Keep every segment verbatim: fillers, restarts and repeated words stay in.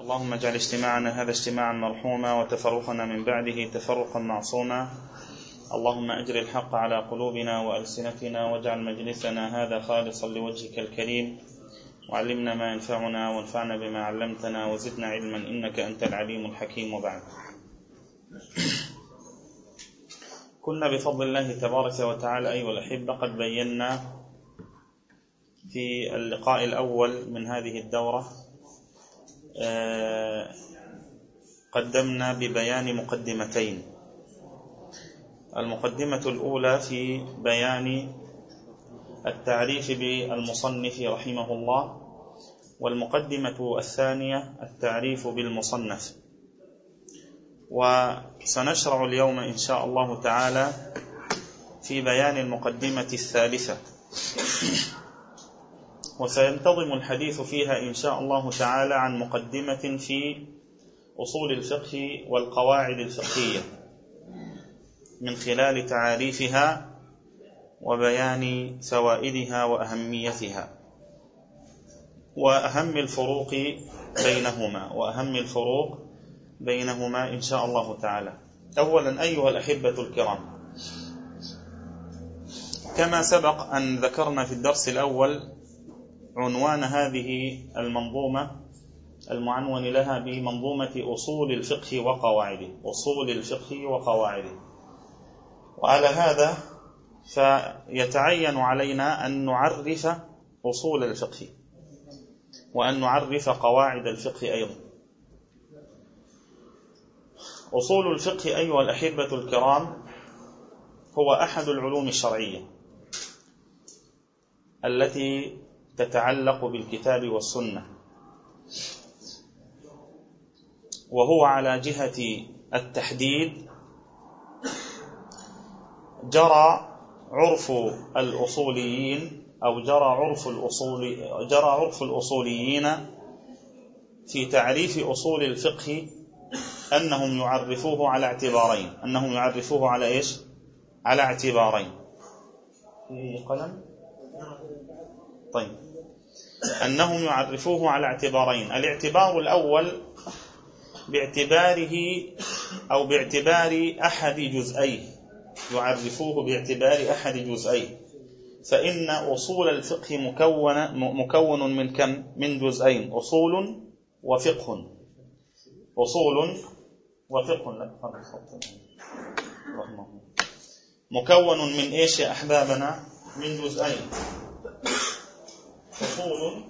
اللهم اجعل اجتماعنا هذا اجتماعا مرحوما وتفرقنا من بعده تفرقا معصوما. اللهم أجر الحق على قلوبنا وألسنتنا واجعل مجلسنا هذا خالصا لوجهك الكريم، وعلمنا ما ينفعنا وانفعنا بما علمتنا وزدنا علما إنك أنت العليم الحكيم. وبعد، كنا بفضل الله تبارك وتعالى أيها الأحبة قد بينا في اللقاء الأول من هذه الدورة قدمنا ببيان مقدمتين. المقدمة الأولى في بيان التعريف بالمصنف رحمه الله، والمقدمة الثانية التعريف بالمصنف. وسنشرع اليوم إن شاء الله تعالى في بيان المقدمة الثالثة، وسينتظم الحديث فيها إن شاء الله تعالى عن مقدمة في أصول الفقه والقواعد الفقهية من خلال تعاريفها وبيان فوائدها وأهميتها وأهم الفروق بينهما وأهم الفروق بينهما إن شاء الله تعالى. أولا أيها الأحبة الكرام، كما سبق أن ذكرنا في الدرس الأول عنوان هذه المنظومة المعنون لها بمنظومة أصول الفقه وقواعده، أصول الفقه وقواعده. وعلى هذا فيتعين علينا أن نعرف أصول الفقه وأن نعرف قواعد الفقه أيضا. أصول الفقه أيها الأحبة الكرام هو أحد العلوم الشرعية التي تتعلق بالكتاب والسنة، وهو على جهة التحديد جرى عرف الأصوليين أو جرى عرف الأصول جرى عرف الأصوليين في تعريف أصول الفقه أنهم يعرفوه على اعتبارين أنهم يعرفوه على إيش؟ على اعتبارين. في قلم؟ طيب، أنهم يعرفوه على اعتبارين. الاعتبار الأول باعتباره أو باعتبار أحد جزئيه، يعرفوه باعتبار أحد جزئيه، فإن أصول الفقه مكون مكون من كم؟ من جزئين، أصول وفقه. أصول وفقه لا مكون من إيش يا أحبابنا؟ من جزئين، أصول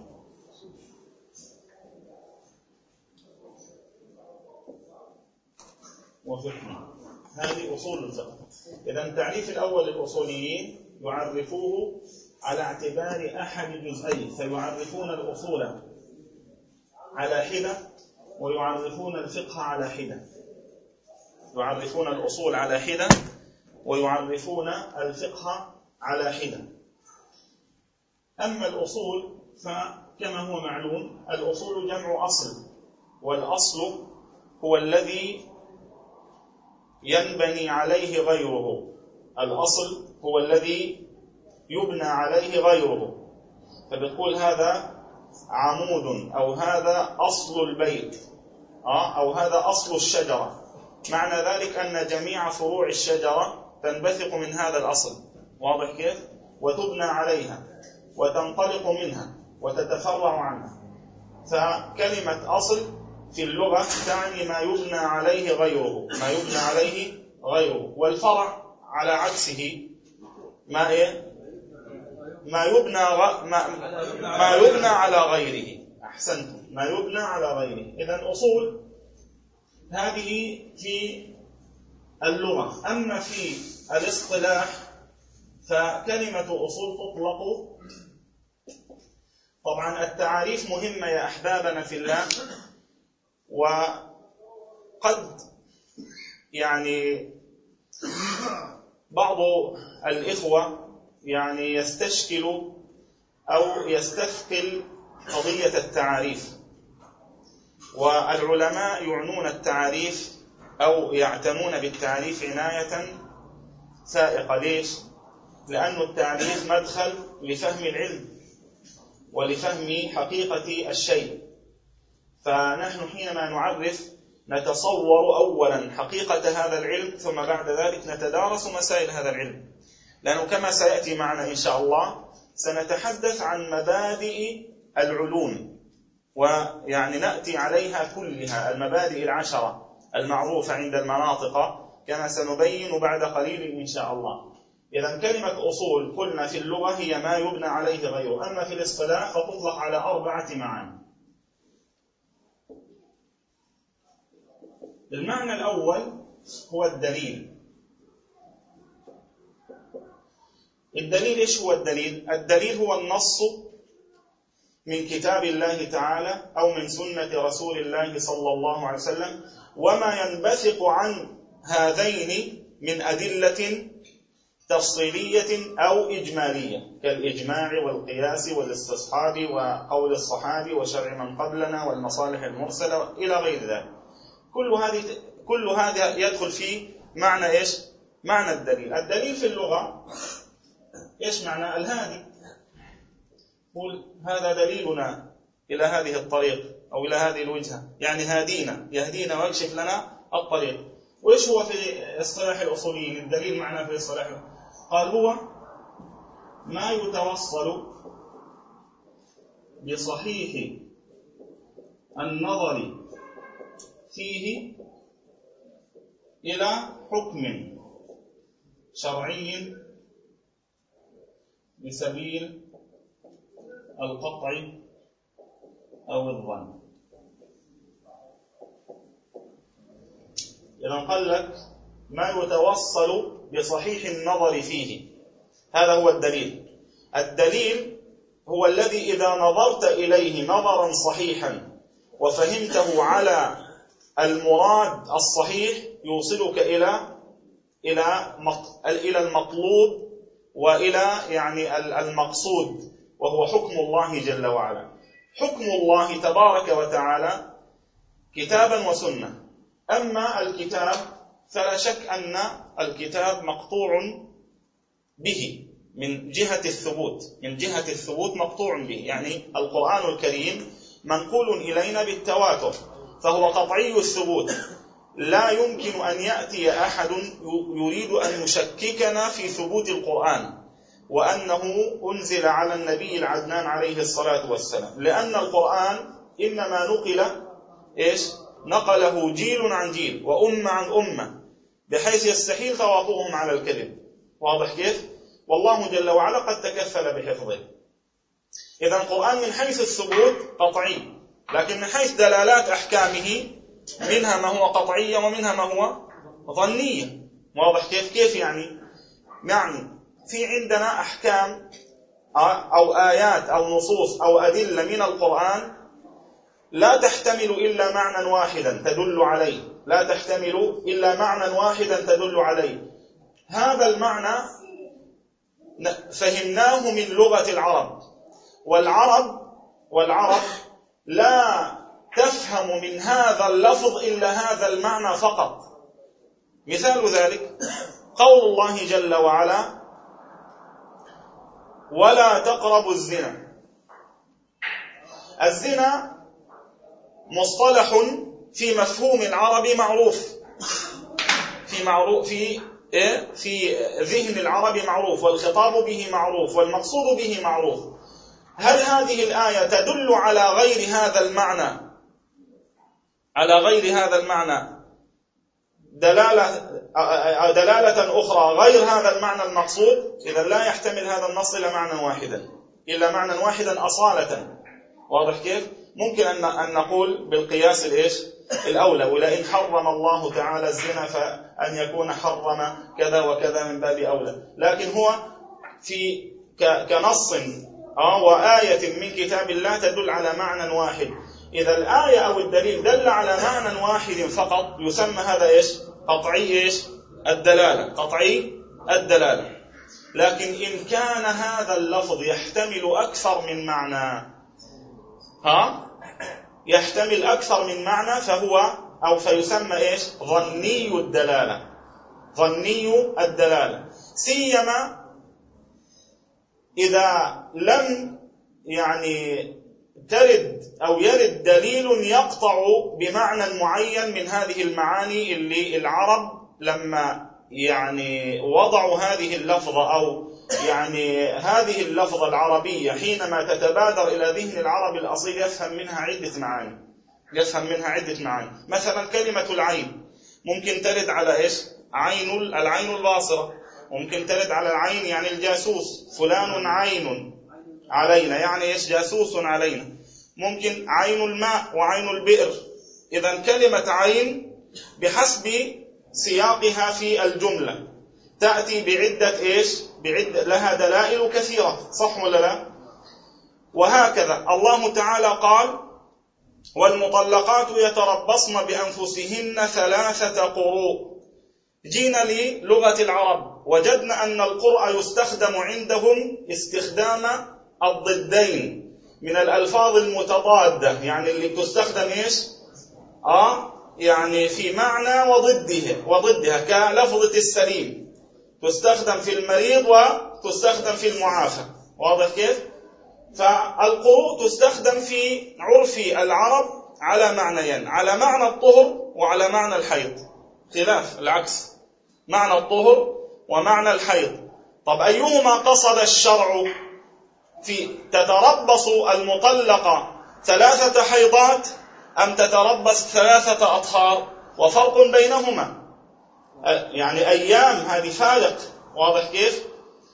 وفقه. هذه أصول الفقه. إذن تعريف الأول للأصوليين يعرفوه على اعتبار أحد جزئين، فيعرفون الأصول على حدة ويعرفون الفقه على حدة. يعرفون الأصول على حدة ويعرفون الفقه على حدة. أما الأصول فكما هو معلوم الأصول جمع أصل، والأصل هو الذي ينبني عليه غيره. الأصل هو الذي يبنى عليه غيره. فبتقول هذا عمود أو هذا أصل البيت أو هذا أصل الشجرة، معنى ذلك أن جميع فروع الشجرة تنبثق من هذا الأصل. واضح كيف؟ وتبنى عليها وتنطلق منها وتتفرع عنها. فكلمة أصل في اللغة تعني ما يبنى عليه غيره، ما يبنى عليه غيره. والفرع على عكسه ما إيه؟ ما يبنى غ... ما... ما يبنى على غيره. أحسنتم، ما يبنى على غيره. إذن أصول هذه في اللغة. أما في الاصطلاح فكلمة أصول تطلق، طبعا التعاريف مهمة يا أحبابنا في الله، وقد يعني بعض الإخوة يعني يستشكل أو يستثقل قضية التعاريف، والعلماء يعنون التعاريف أو يعتنون بالتعريف عناية سائقة. ليش؟ لأن التعريف مدخل لفهم العلم ولفهم حقيقة الشيء. فنحن حينما نعرف نتصور أولا حقيقة هذا العلم، ثم بعد ذلك نتدارس مسائل هذا العلم، لأنه كما سيأتي معنا إن شاء الله سنتحدث عن مبادئ العلوم، ويعني نأتي عليها كلها، المبادئ العشرة المعروفة عند المناطق كما سنبين بعد قليل إن شاء الله. إذا كلمة أصول قلنا في اللغة هي ما يبنى عليه غيره، أما في الاصطلاح فتطلق على أربعة معاني. المعنى الأول هو الدليل. الدليل إيش هو الدليل؟ الدليل هو النص من كتاب الله تعالى أو من سنة رسول الله صلى الله عليه وسلم، وما ينبثق عن هذين من أدلة تفصيلية أو إجمالية، كالإجماع والقياس والاستصحاب وقول الصحابي وشرع من قبلنا والمصالح المرسلة إلى غير ذلك. كل هذه كل هذا يدخل في معنى إيش؟ معنى الدليل. الدليل في اللغة إيش معنى؟ الهادي. قل هذا دليلنا إلى هذه الطريق أو إلى هذه الوجهة، يعني هادينا، يهدينا ويكشف لنا الطريق. وإيش هو في اصطلاح الأصوليين الدليل؟ معنى في اصطلاح، قال هو ما يتوصل بصحيح النظر فيه إلى حكم شرعي بسبيل القطع أو الظن. إذا قال لك ما يتوصل بصحيح النظر فيه، هذا هو الدليل. الدليل هو الذي إذا نظرت إليه نظرا صحيحا وفهمته على المراد الصحيح يوصلك إلى إلى إلى المطلوب وإلى يعني المقصود، وهو حكم الله جل وعلا. حكم الله تبارك وتعالى كتابا وسنة. أما الكتاب فلا شك أن الكتاب مقطوع به من جهة الثبوت، من جهة الثبوت مقطوع به، يعني القرآن الكريم منقول إلينا بالتواتر، فهو قطعي الثبوت. لا يمكن أن يأتي أحد يريد أن يشككنا في ثبوت القرآن وأنه أنزل على النبي العدنان عليه الصلاة والسلام، لأن القرآن إنما نقل إيش؟ نقله جيل عن جيل وأمة عن أمة، بحيث يستحيل تواطؤهم على الكذب. واضح كيف؟ والله جل وعلا قد تكفل بحفظه. إذا القرآن من حيث الثبوت قطعي، لكن من حيث دلالات أحكامه منها ما هو قطعية ومنها ما هو ظنية. واضح كيف؟ كيف يعني؟ يعني في عندنا أحكام أو آيات أو نصوص أو أدلة من القرآن لا تحتمل إلا معنى واحدا تدل عليه، لا تحتمل إلا معنى واحدا تدل عليه. هذا المعنى فهمناه من لغة العرب، والعرب والعرب لا تفهم من هذا اللفظ إلا هذا المعنى فقط. مثال ذلك قول الله جل وعلا ولا تقربوا الزنا. الزنا مصطلح في مفهوم العرب معروف، في معروف في إيه؟ في ذهن العرب معروف، والخطاب به معروف، والمقصود به معروف. هل هذه الآية تدل على غير هذا المعنى، على غير هذا المعنى دلالة دلالة أخرى غير هذا المعنى المقصود؟ إذا لا يحتمل هذا النص إلى معنى واحدا، إلا معنى واحدا أصالة. واضح كيف؟ ممكن أن نقول بالقياس الإيش؟ الأولى، ولئن حرم الله تعالى الزنا فأن يكون حرم كذا وكذا من باب أولى، لكن هو في كنص آه وآية من كتاب الله تدل على معنى واحد. إذا الآية أو الدليل دل على معنى واحد فقط يسمى هذا إيش؟ قطعي إيش؟ الدلالة، قطعي الدلالة. لكن إن كان هذا اللفظ يحتمل أكثر من معنى، ها يحتمل أكثر من معنى، فهو أو فيسمى إيش؟ ظني الدلالة، ظني الدلالة، سيما إذا لم يعني ترد أو يرد دليل يقطع بمعنى معين من هذه المعاني اللي العرب لما يعني وضعوا هذه اللفظة، أو يعني هذه اللفظة العربية حينما تتبادر إلى ذهن العرب الأصيل يفهم منها عدة معاني يفهم منها عدة معاني. مثلا كلمة العين ممكن ترد على إيش؟ عين العين الباصرة، ممكن ترد على العين يعني الجاسوس، فلان عين علينا يعني إيش؟ جاسوس علينا. ممكن عين الماء وعين البئر. إذن كلمة عين بحسب سياقها في الجملة تأتي بعدة إيش؟ بعدة لها دلائل كثيرة، صح ولا لا؟ وهكذا الله تعالى قال: والمطلقات يتربصن بأنفسهن ثلاثة قروء. جينا للغة العرب وجدنا أن القرء يستخدم عندهم استخدام الضدين من الألفاظ المتضادة، يعني اللي تستخدم إيش؟ آه يعني في معنى وضده وضدها، كلفظة السليم تستخدم في المريض وتستخدم في المعافى، واضح كيف؟ فالقروء تستخدم في عرف العرب على معنيين، على معنى الطهر وعلى معنى الحيض، خلاف العكس، معنى الطهر ومعنى الحيض. طب أيهما قصد الشرع في تتربص المطلقة ثلاثة حيضات أم تتربص ثلاثة أطهار؟ وفرق بينهما، يعني أيام هذه فارق، واضح كيف؟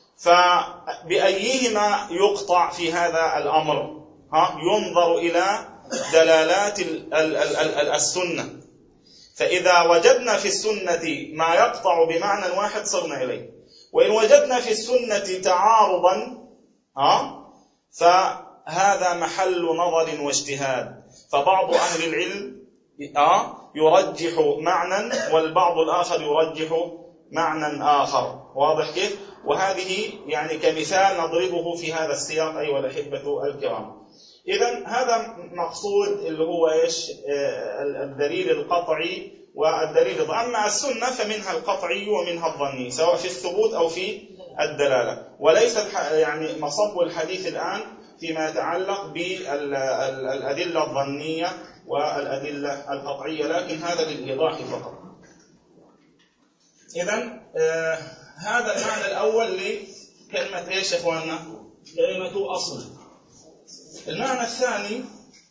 فبأيهما يقطع في هذا الأمر؟ ها ينظر إلى دلالات السنة، فإذا وجدنا في السنة ما يقطع بمعنى واحد صرنا إليه، وإن وجدنا في السنة تعارضا ها فهذا محل نظر واجتهاد. فبعض أهل العلم يرجح معنى والبعض الآخر يرجح معنى آخر، واضح كيف؟ وهذه يعني كمثال نضربه في هذا السياق أيها الأحبة الكرام. إذن هذا مقصود اللي هو إيش؟ الدليل القطعي والدليل الظني. أما السنة فمنها القطعي ومنها الظني، سواء في الثبوت أو في الدلالة، وليس يعني مصب الحديث الآن فيما يتعلق بالأدلة الظنية والأدلة القطعية، لكن هذا للإيضاح فقط. إذن آه هذا المعنى الأول لكلمة إيش يا إخواننا؟ كلمة أصل. المعنى الثاني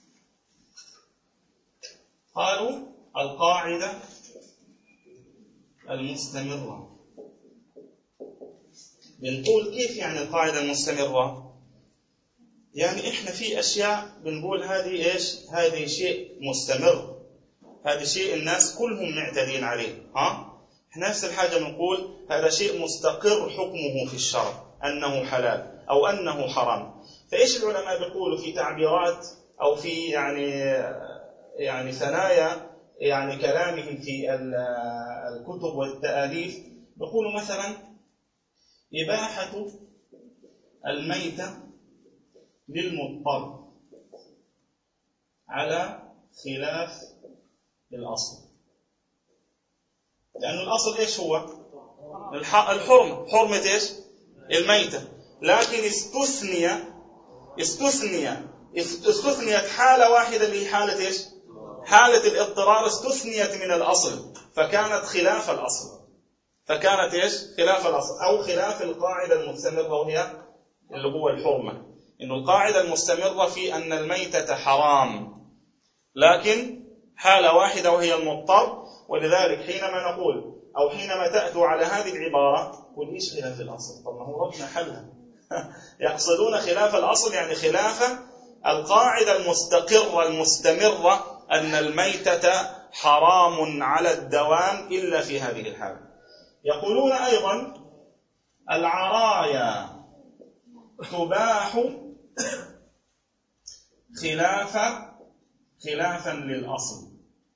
قالوا القاعدة المستمرة. بنقول كيف يعني القاعدة المستمرة؟ يعني إحنا في أشياء بنقول هذه إيش؟ هذه شيء مستمر، هذا شيء الناس كلهم معتدين عليه، ها؟ إحنا نفس الحاجة بنقول هذا شيء مستقر حكمه في الشرع أنه حلال أو أنه حرام. فإيش العلماء بيقولوا في تعبيرات أو في يعني يعني ثنايا يعني كلامهم في الكتب والتآليف، بيقولوا مثلا إباحة الميتة للمضطر على خلاف الأصل، لأن الأصل إيش هو؟ الحرمة، حرمة إيش؟ الميتة، لكن استثني استثني استثنيت حالة واحدة اللي هي حالة إيش؟ حالة الاضطرار، استثنيت من الأصل فكانت خلاف الأصل، فكانت إيش؟ خلاف الأصل أو خلاف القاعدة المستمرة، وهي اللي هو الحرمة، إنه القاعدة المستمرة في أن الميتة حرام، لكن حالة واحدة وهي المضطر. ولذلك حينما نقول أو حينما تأتوا على هذه العبارة قل إيش خلاف الأصل؟ طب ما هو ربنا حلها. يقصدون خلاف الأصل يعني خلاف القاعدة المستقرة المستمرة أن الميتة حرام على الدوام إلا في هذه الحالة. يقولون أيضا العرايا تباح خلافا خلافا للأصل.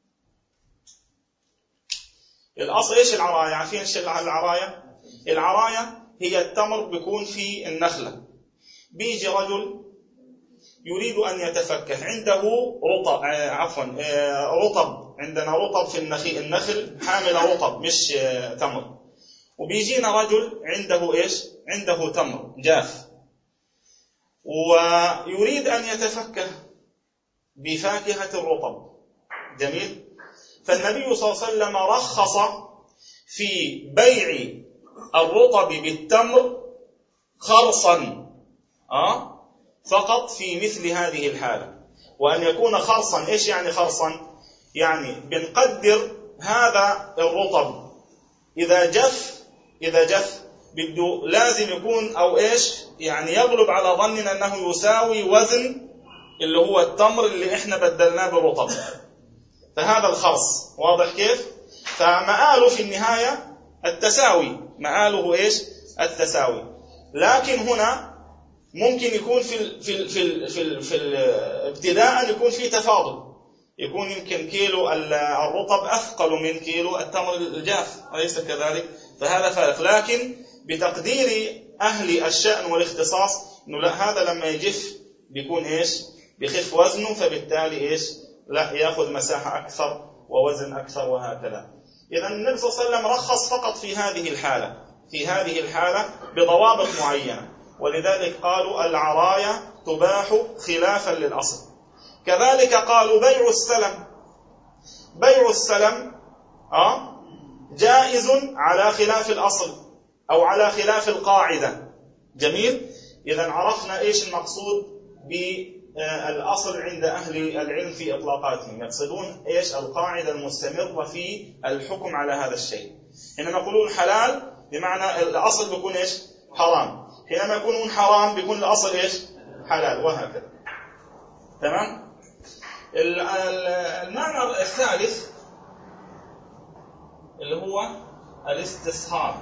الأصل إيش العرايا؟ عارفين إيش العرايا؟ العرايا هي التمر بيكون في النخلة، بيجي رجل يريد أن يتفكه، عنده رطب عفوا رطب عندنا رطب في النخل، النخل حامل رطب مش تمر، وبيجينا رجل عنده إيش؟ عنده تمر جاف ويريد أن يتفكه، بفاكهة الرطب. جميل. فالنبي صلى الله عليه وسلم رخص في بيع الرطب بالتمر خرصا أه؟ فقط في مثل هذه الحالة. وأن يكون خرصا، إيش يعني خرصا؟ يعني بنقدر هذا الرطب إذا جف إذا جف بده لازم يكون أو إيش يعني يغلب على ظننا أنه يساوي وزن اللي هو التمر اللي إحنا بدلناه بالرطب. فهذا الخرص واضح كيف؟ فمآله في النهاية التساوي، مآله إيش؟ التساوي. لكن هنا ممكن يكون في ال في ال في ال في, ال في ال ابتداء يكون في تفاضل، يكون يمكن كيلو الرطب أثقل من كيلو التمر الجاف، أليس كذلك؟ فهذا فارق. لكن بتقدير أهل الشأن والاختصاص إنه لا، هذا لما يجف بيكون إيش؟ بخف وزنه، فبالتالي إيش؟ لا، يأخذ مساحة أكثر ووزن أكثر وهكذا. إذا النبي صلى الله عليه وسلم رخص فقط في هذه الحالة في هذه الحالة بضوابط معينة، ولذلك قالوا العرايا تباح خلافا للأصل. كذلك قالوا بيع السلم بيع السلم آه جائز على خلاف الأصل أو على خلاف القاعدة. جميل. إذا عرفنا إيش المقصود بالأصل عند أهل العلم في إطلاقاتهم، يقصدون إيش؟ القاعدة المستمرة في الحكم على هذا الشيء. حينما يقولون حلال بمعنى الأصل بيكون إيش؟ حرام، حينما يكونون حرام بيكون الأصل إيش؟ حلال، وهكذا. تمام. المعنى الثالث اللي هو الاستصحاب.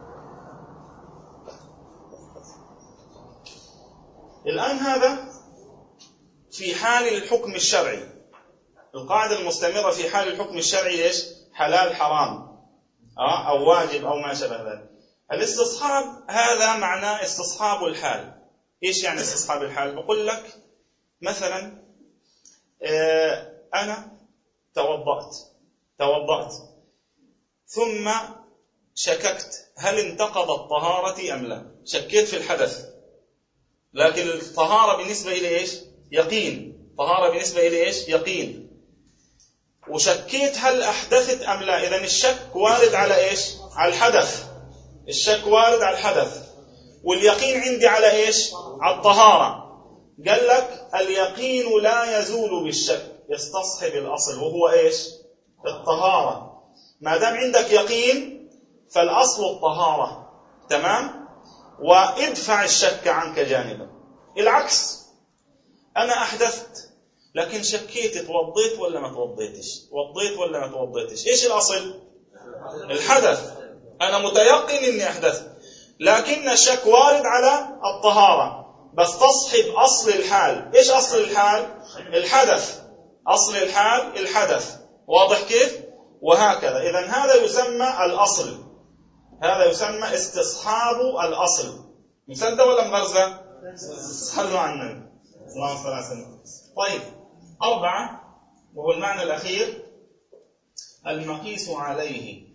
الآن هذا في حال الحكم الشرعي، القاعدة المستمرة في حال الحكم الشرعي إيش؟ حلال حرام آه أو واجب أو ما شابه ذلك. الاستصحاب هذا معناه استصحاب الحال. إيش يعني استصحاب الحال؟ بقول لك مثلا آه أنا توضأت توضأت ثم شككت هل انتقضت طهارتي أم لا. شكيت في الحدث، لكن الطهارة بالنسبة إلى إيش؟ يقين. طهارة بالنسبة إلى إيش؟ يقين. وشكيت هل أحدثت أم لا. إذن الشك وارد على إيش؟ على الحدث. الشك وارد على الحدث، واليقين عندي على إيش؟ على الطهارة. قال لك اليقين لا يزول بالشك، يستصحب الأصل وهو إيش؟ الطهارة. ما دام عندك يقين فالأصل الطهارة. تمام. وادفع الشك عنك جانبا. العكس، أنا أحدثت لكن شكيت توضيت ولا ما توضيتش، توضيت ولا ما توضيتش. إيش الأصل؟ الحدث. أنا متيقن إني أحدثت، لكن الشك وارد على الطهارة، بس تصحب أصل الحال. إيش أصل الحال؟ الحدث. أصل الحال الحدث. واضح كيف؟ وهكذا. إذن هذا يسمى الأصل، هذا يسمى استصحاب الأصل. مصدق ولا مغرزة؟ صلوا على النبي اللهم صل على سيدنا. طيب، أربعة، وهو المعنى الأخير، المقيس عليه،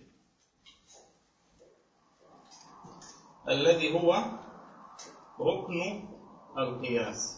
الذي هو ركن القياس.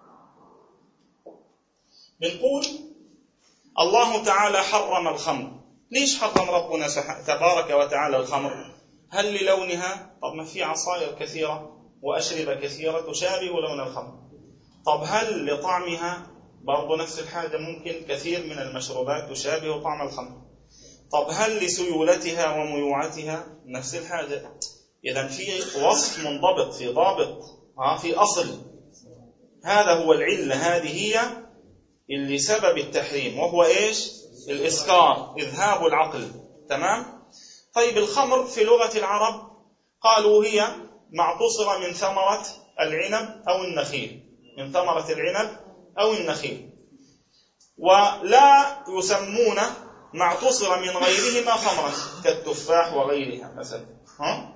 بنقول الله تعالى حرم الخمر. ليش حرم ربنا تبارك وتعالى الخمر؟ هل للونها؟ طب ما في عصائر كثيرة وأشربة كثيرة تشابه لون الخمر. طب هل لطعمها؟ برضو نفس الحاجة، ممكن كثير من المشروبات تشابه طعم الخمر. طب هل لسيولتها وميوعتها؟ نفس الحاجة. إذن في وصف منضبط، في ضابط، في أصل. هذا هو العلة، هذه هي اللي سبب التحريم، وهو إيش؟ الإسكار، إذهاب العقل. تمام؟ طيب، الخمر في لغة العرب قالوا هي معتصرة من ثمرة العنب أو النخيل، من ثمرة العنب أو النخيل، ولا يسمون معتصرة من غيرهما خمرا كالتفاح وغيرها مثلا. ها؟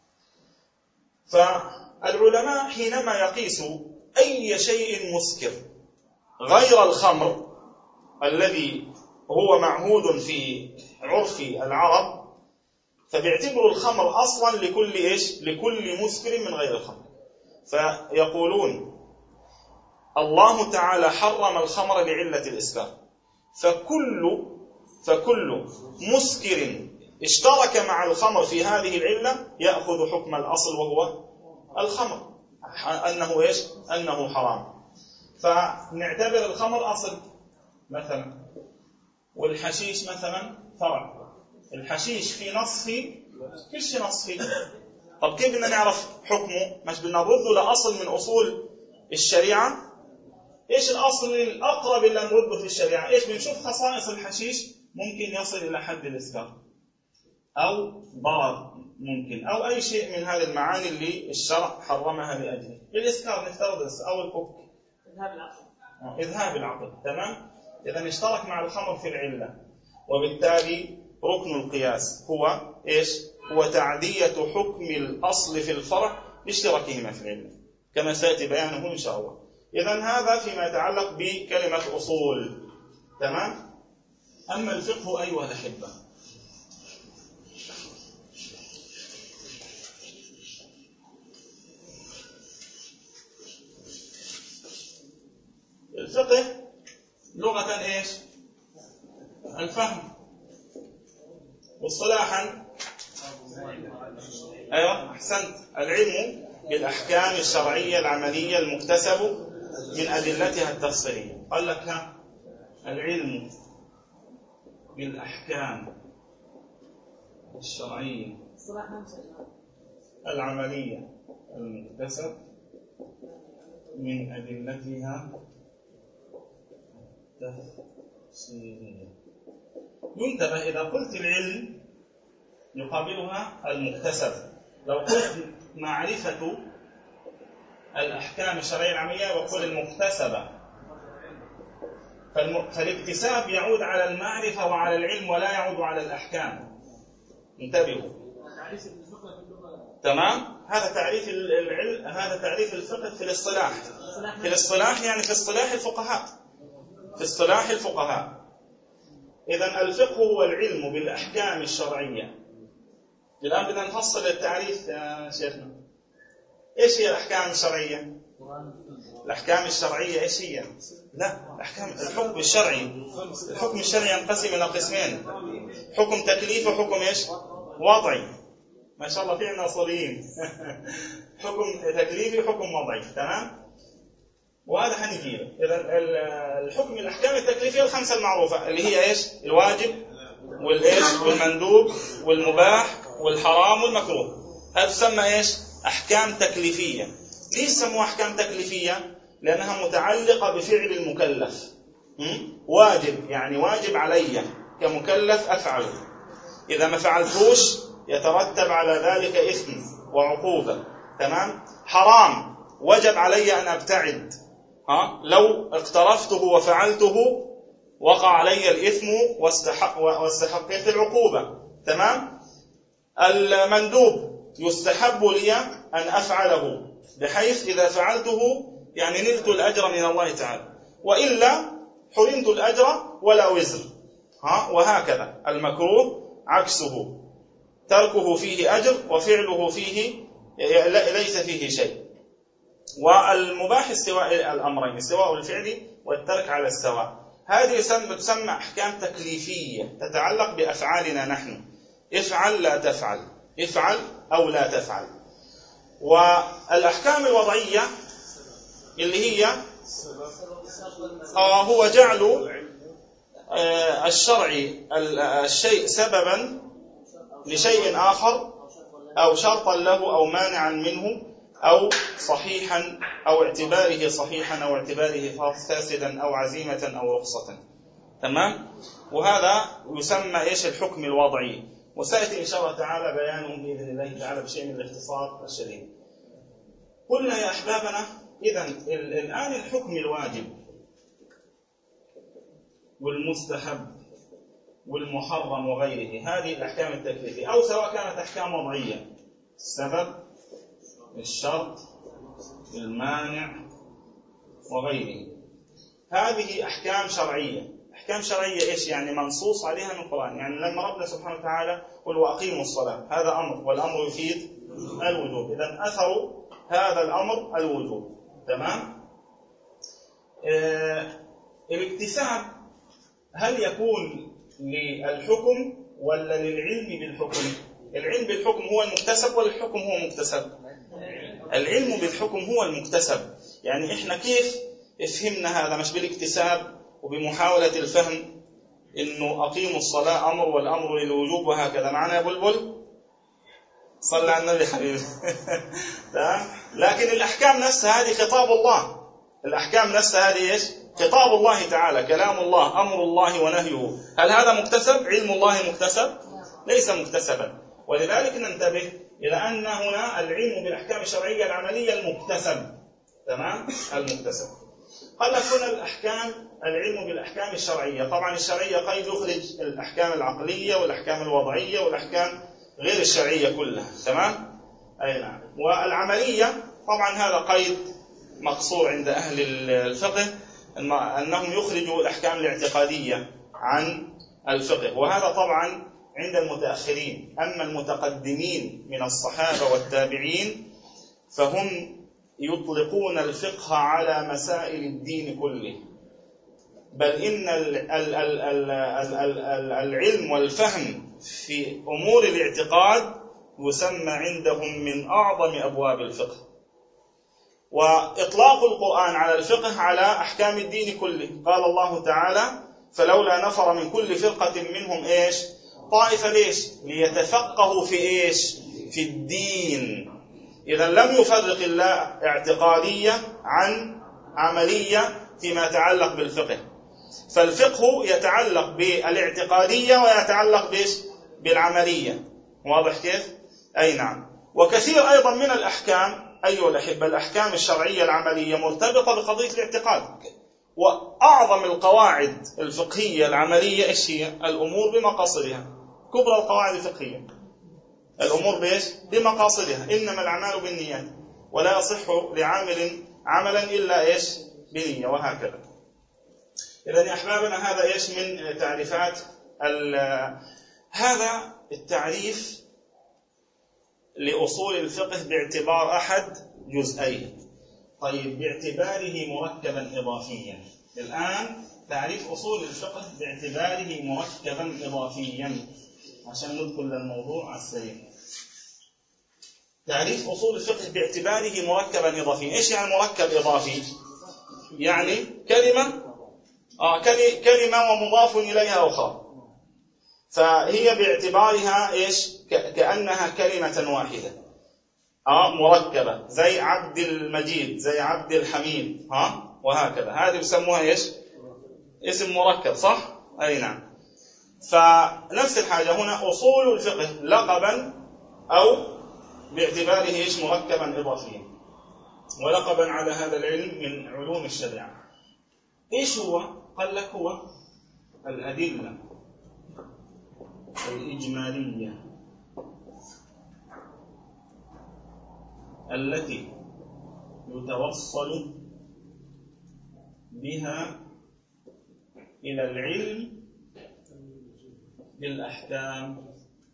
فالعلماء حينما يقيسوا أي شيء مسكر غير الخمر الذي هو معهود في عرف العرب، فبيعتبروا الخمر أصلا لكل إيش؟ لكل مسكر من غير الخمر. فيقولون الله تعالى حرم الخمر لعلة الإسكار، فكل فكل مسكر اشترك مع الخمر في هذه العلة يأخذ حكم الأصل وهو الخمر، أنه إيش؟ أنه حرام. فنعتبر الخمر أصل مثلا، والحشيش مثلا فرع. الحشيش في نص فيه، فيش نص فيه. طب كيف بدنا نعرف حكمه؟ مش بدنا نرده لأصل من أصول الشريعة؟ إيش الأصل الأقرب اللي نرده في الشريعة؟ إيش بنشوف خصائص الحشيش ممكن يصل إلى حد الإسكار أو ضرر ممكن، أو أي شيء من هذه المعاني اللي الشرع حرمها لأجله. الإسكار نفترض أو الكفر، إذهاب العقل. إذهاب العقل، تمام؟ إذا اشترك مع الخمر في العلة، وبالتالي ركن القياس هو إيش؟ هو تعدية حكم الأصل في الفرع باشتراكهما في العلة، كما سيأتي بيانه إن شاء الله. إذا هذا فيما يتعلق بكلمة أصول، تمام؟ أما الفقه أيها الأحبة، الفقه لغة إيش؟ الفهم. واصطلاحا أيوة أحسنت، العلم بالأحكام الشرعية العملية المكتسب من أدلتها التفصيلية. قال لك ها، العلم بالأحكام الشرعية العملية المكتسب من أدلتها التفصيلية. ينتبه إذا قلت العلم يقابلها المكتسب. لو قلت معرفة الأحكام الشرعية العملية وقل المكتسبة، فالاكتساب يعود على المعرفة وعلى العلم ولا يعود على الأحكام. انتبهوا، تمام؟ هذا تعريف العلم، هذا تعريف الفقه في الاصطلاح. في الاصطلاح يعني في اصطلاح الفقهاء، في اصطلاح الفقهاء. إذن الفقه هو العلم بالأحكام الشرعية. الآن بدنا نفصل التعريف يا شيخنا. إيش هي الأحكام الشرعية؟ الأحكام الشرعية إيش هي؟ لا، الأحكام الحكم الشرعي. الحكم الشرعي ينقسم إلى قسمين، حكم تكليفي وحكم إيش؟ وضعي. ما شاء الله في عندنا أصوليين. حكم تكليفي وحكم وضعي، تمام؟ وهذا حنجيله. إذا الحكم الأحكام التكليفية الخمسة المعروفة اللي هي إيش؟ الواجب والإيش والمندوب والمباح والحرام والمكروه. هذا تسمى إيش؟ أحكام تكليفية. ليش سموها أحكام تكليفية؟ لأنها متعلقة بفعل المكلف. واجب يعني واجب علي كمكلف أفعله، إذا ما فعلتوش يترتب على ذلك إثم وعقوبة، تمام؟ حرام وجب علي أن أبتعد، ها؟ لو اقترفته وفعلته وقع علي الإثم واستحق واستحقيت العقوبة، تمام؟ المندوب يستحب لي أن أفعله بحيث إذا فعلته يعني نلت الأجر من الله تعالى، وإلا حرمت الأجر ولا وزر، ها؟ وهكذا المكروه عكسه، تركه فيه أجر وفعله فيه ليس فيه شيء. والمباح استواء الأمرين، استواء الفعل والترك على السواء. هذه تسمى أحكام تكليفية تتعلق بأفعالنا نحن، افعل لا تفعل، افعل أو لا تفعل. والأحكام الوضعية اللي هي آه هو جعل آه الشرعي الشيء سببا لشيء آخر أو شرطا له أو مانعا منه أو صحيحا أو اعتباره صحيحا أو اعتباره فاسدا أو عزيمة أو رخصة، تمام؟ وهذا يسمى إيش؟ الحكم الوضعي، وسيأتي إن شاء الله تعالى بيانه بإذن الله تعالى بشيء من الاختصار الشديد. قلنا يا أحبابنا إذن الآن الحكم الواجب والمستحب والمحرم وغيره، هذه الأحكام التكليفية، أو سواء كانت أحكام وضعية، السبب، الشرط، المانع وغيره، هذه أحكام شرعية. أحكام شرعية إيش يعني؟ منصوص عليها من القرآن. يعني لما ربنا سبحانه وتعالى قل وأقيموا الصلاة، هذا أمر، والأمر يفيد الوجوب، إذن أثر هذا الأمر الوجوب، تمام؟ الاكتساب هل يكون للحكم ولا للعلم بالحكم؟ العلم بالحكم هو المكتسب ولا الحكم هو مكتسب؟ العلم بالحكم هو المكتسب. يعني إحنا كيف فهمنا هذا؟ مش بالاكتساب وبمحاولة الفهم إنه أقيموا الصلاة أمر والأمر للوجوب وهكذا. معنا يا بلبل؟ صلى على النبي حبيبي. لكن الأحكام نفسها هذه خطاب الله. الأحكام نفسها هذه إيش؟ خطاب الله تعالى، كلام الله، أمر الله ونهيه. هل هذا مكتسب؟ علم الله مكتسب؟ ليس مكتسبا. ولذلك ننتبه إلى أن هنا العلم بالأحكام الشرعية العملية المكتسب. تمام؟ المكتسب. قال لك هنا الأحكام، العلم بالأحكام الشرعية. طبعا الشرعية قيد يخرج الأحكام العقلية والأحكام الوضعية والأحكام غير الشرعية كلها. تمام؟ أي نعم. والعملية طبعا هذا قيد مقصور عند أهل الفقه، أنهم يخرجوا الأحكام الاعتقادية عن الفقه، وهذا طبعا عند المتأخرين. أما المتقدمين من الصحابة والتابعين فهم يطلقون الفقه على مسائل الدين كله، بل إن العلم والفهم في أمور الاعتقاد يسمى عندهم من أعظم أبواب الفقه. وإطلاق القرآن على الفقه على أحكام الدين كله، قال الله تعالى: فلولا نفر من كل فرقة منهم إيش؟ طائفة. ليش؟ ليتفقهوا في إيش؟ في الدين. إذا لم يفرق الله اعتقادية عن عملية فيما يتعلق بالفقه. فالفقه يتعلق بالاعتقادية ويتعلق بإيش؟ بالعملية. واضح كيف؟ أي نعم. وكثير أيضا من الأحكام أيها الأحبة، الأحكام الشرعية العملية مرتبطة بقضية الاعتقاد. وأعظم القواعد الفقهية العملية إيش هي؟ الأمور بمقاصدها. كبرى القواعد الفقهية الأمور بإيش؟ بمقاصدها. إنما الأعمال بالنيات ولا يصح لعامل عملا إلا إيش؟ بنية، وهكذا. إذن يا أحبابنا هذا إيش من تعريفات هذا التعريف لأصول الفقه باعتبار أحد جزئين. طيب، باعتباره مركبا إضافيا. الآن تعريف أصول الفقه باعتباره مركبا إضافيا، عشان ندخل للموضوع على السريع. تعريف أصول الفقه باعتباره مركبا إضافيا. إيش يعني مركب إضافي؟ يعني كلمة آه كلمة ومضاف إليها أخرى، فهي باعتبارها إيش؟ كأنها كلمة واحدة آه مركبة، زي عبد المجيد، زي عبد الحميد، ها آه وهكذا. هذه بسموها إيش؟ اسم مركب، صح؟ أي نعم. فنفس الحاجة هنا أصول الفقه لقبا أو باعتباره إيش؟ مركبا إضافيا، ولقبا على هذا العلم من علوم الشريعة. إيش هو؟ قال لك هو الأدلة الإجمالية التي يتوصل بها إلى العلم بالأحكام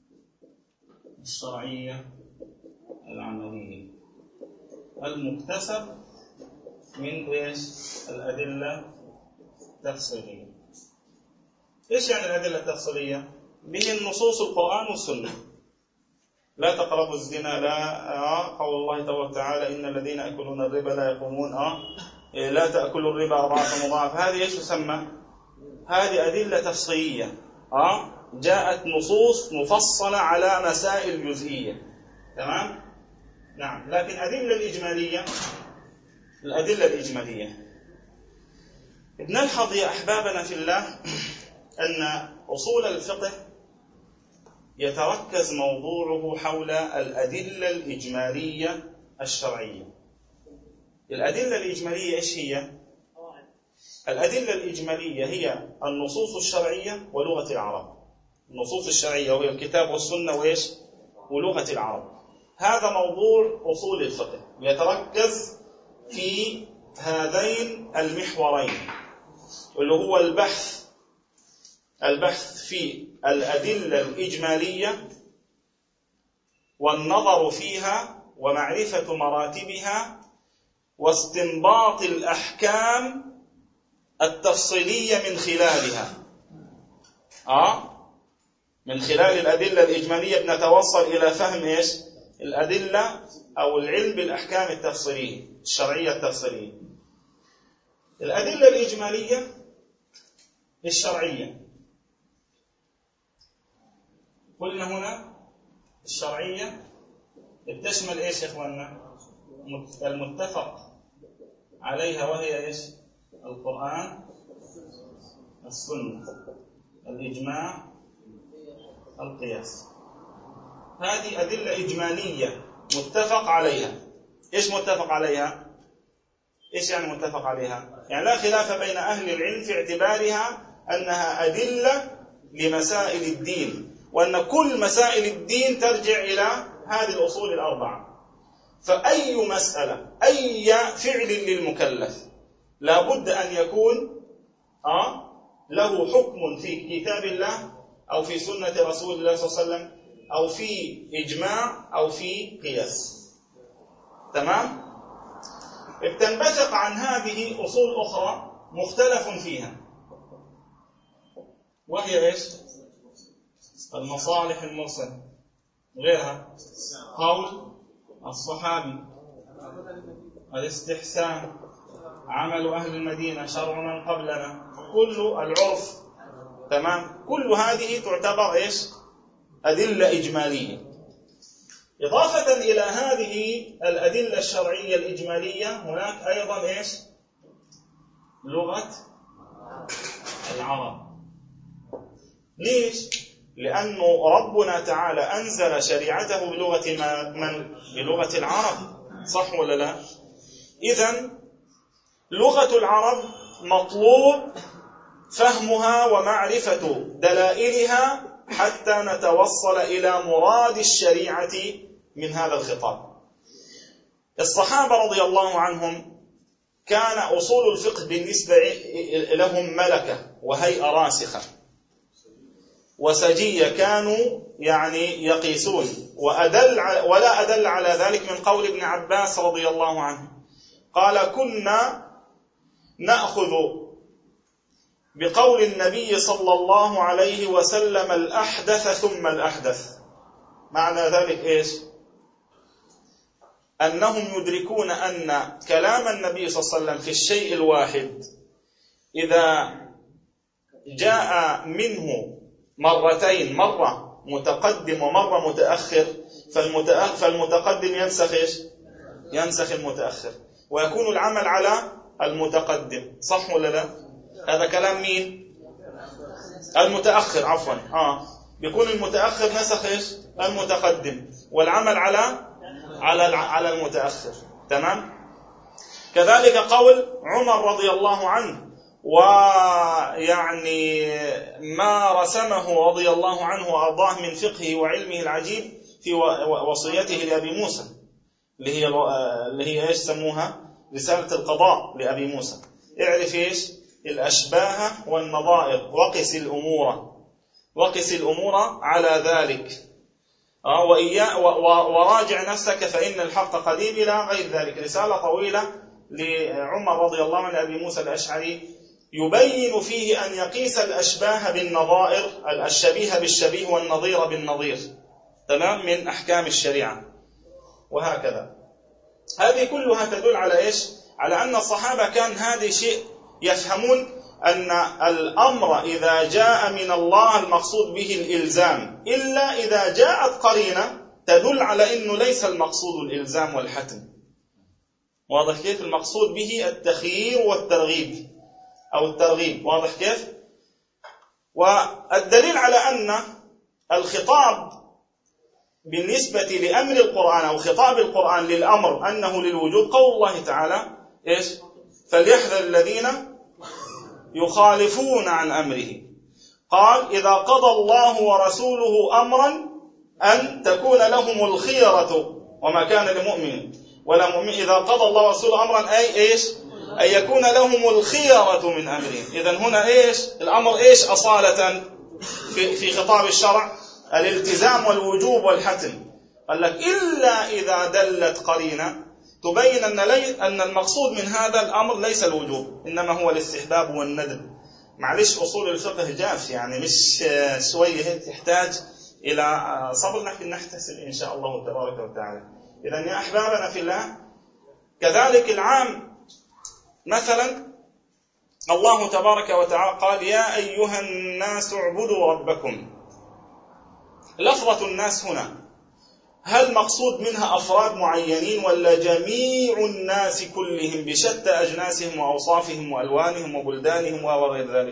الشرعية العملية المكتسب من إيش؟ الأدلة التفصيلية. إيش يعني الأدلة التفصيلية؟ به النصوص القرآن والسنة. لا تقربوا الزنا، لا آه قول الله تبارك وتعالى: إن الذين يأكلون الربا لا يقومون، آه لا تأكلوا الربا أضعافا مضاعفة. هذه إيش تسمى؟ هذه أدلة تفصيلية، آه جاءت نصوص مفصلة على مسائل جزئية. تمام؟ نعم. لكن الأدلة الإجمالية، الأدلة الإجمالية نلحظ يا أحبابنا في الله أن أصول الفقه يتركز موضوعه حول الأدلة الإجمالية الشرعية. الأدلة الإجمالية إيش هي؟ الأدلة الإجمالية هي النصوص الشرعية ولغة العرب. النصوص الشرعية وهي الكتاب والسنة وإيش؟ ولغة العرب. هذا موضوع أصول الفقه، يتركز في هذين المحورين، اللي هو البحث البحث في الأدلة الإجمالية والنظر فيها ومعرفة مراتبها واستنباط الأحكام التفصيلية من خلالها. آه من خلال الأدلة الإجمالية بنتوصل إلى فهم إيش؟ الأدلة أو العلم بالأحكام التفصيلية الشرعية التفصيلية. الأدلة الإجمالية الشرعية قلنا هنا الشرعية بتشمل إيش يا إخواننا؟ المتفق عليها، وهي إيش؟ القرآن، السنة، الإجماع، القياس. هذه أدلة إجمالية متفق عليها. إيش متفق عليها؟ إيش يعني متفق عليها؟ يعني لا خلاف بين أهل العلم في اعتبارها أنها أدلة لمسائل الدين، وأن كل مسائل الدين ترجع إلى هذه الأصول الأربعة. فأي مسألة، أي فعل للمكلف لا بد أن يكون آه له حكم في كتاب الله أو في سنة رسول الله صلى الله عليه وسلم أو في إجماع أو في قياس. تمام؟ بتنبثق عن هذه أصول أخرى مختلف فيها، وهي إيش؟ المصالح المرسلة، غيرها قول الصحابي، الاستحسان، عمل أهل المدينة، شرع من قبلنا، كل العرف. تمام؟ كل هذه تعتبر إيش؟ أدلة إجمالية. إضافة إلى هذه الأدلة الشرعية الإجمالية هناك أيضا إيش؟ لغة العرب. ليش؟ لأن ربنا تعالى أنزل شريعته بلغة من؟ بلغة العرب، صح ولا لا؟ إذن لغة العرب مطلوب فهمها ومعرفة دلائلها حتى نتوصل إلى مراد الشريعة من هذا الخطاب. الصحابة رضي الله عنهم كان أصول الفقه بالنسبة لهم ملكة وهيئة راسخة وسجية، كانوا يعني يقيسون. وأدل ولا أدل على ذلك من قول ابن عباس رضي الله عنه قال: كنا نأخذ بقول النبي صلى الله عليه وسلم الأحدث ثم الأحدث. معنى ذلك إيش؟ أنهم يدركون أن كلام النبي صلى الله عليه وسلم في الشيء الواحد إذا جاء منه مرتين، مرة متقدم ومرة متأخر، فالمتقدم ينسخ إيش؟ ينسخ المتأخر، ويكون العمل على المتقدم، صح ولا لا؟ هذا كلام مين؟ المتأخر، عفوا آه بيكون المتأخر نسخ إيش؟ المتقدم، والعمل على على على المتأخر. تمام؟ كذلك قول عمر رضي الله عنه، ويعني ما رسمه رضي الله عنه وأرضاه من فقهه وعلمه العجيب في وصيته لأبي موسى، اللي هي اللي هي إيش سموها؟ رسالة القضاء لأبي موسى. اعرف إيش؟ الأشباه والنظائر، وقس الأمور وقس الأمور على ذلك، آه وإياه وراجع نفسك فإن الحق قريب، إلى غير ذلك. رسالة طويلة لعمر رضي الله عنه لأبي موسى الأشعري يبين فيه أن يقيس الأشباه بالنظائر، الشبيه بالشبيه والنظير بالنظير، تمام، من أحكام الشريعة. وهكذا هذه كلها تدل على إيش؟ على أن الصحابة كان هذا شيء يفهمون أن الأمر إذا جاء من الله المقصود به الإلزام، إلا إذا جاءت قرينة تدل على أنه ليس المقصود الإلزام والحتم. واضح كيف؟ المقصود به التخيير والترغيب أو الترغيب. واضح كيف؟ والدليل على أن الخطاب بالنسبة لأمر القرآن أو خطاب القرآن للأمر أنه للوجوب قول الله تعالى إيش؟ فليحذر الذين يخالفون عن أمره. قال: إذا قضى الله ورسوله أمرا أن تكون لهم الخيرة وما كان لمؤمن ولا مؤمن إذا قضى الله ورسوله أمرا أي إيش؟ أن يكون لهم الخيرة من أمره. إذن هنا إيش؟ الأمر إيش أصالة في, في خطاب الشرع؟ الالتزام والوجوب والحتم. قال لك إلا إذا دلت قرينة تبين أن, لي أن المقصود من هذا الأمر ليس الوجوب، إنما هو الاستحباب والندب. معلش أصول الفقه جاف، يعني مش شوية، تحتاج إلى صبر. نحن نحتسب إن شاء الله تبارك وتعالى. إذن يا أحبابنا في الله، كذلك العام مثلا الله تبارك وتعالى قال يا أيها الناس اعبدوا ربكم. لفظة الناس هنا هل مقصود منها أفراد معينين ولا جميع الناس كلهم بشتى أجناسهم وأوصافهم وألوانهم وبلدانهم وغير ذلك؟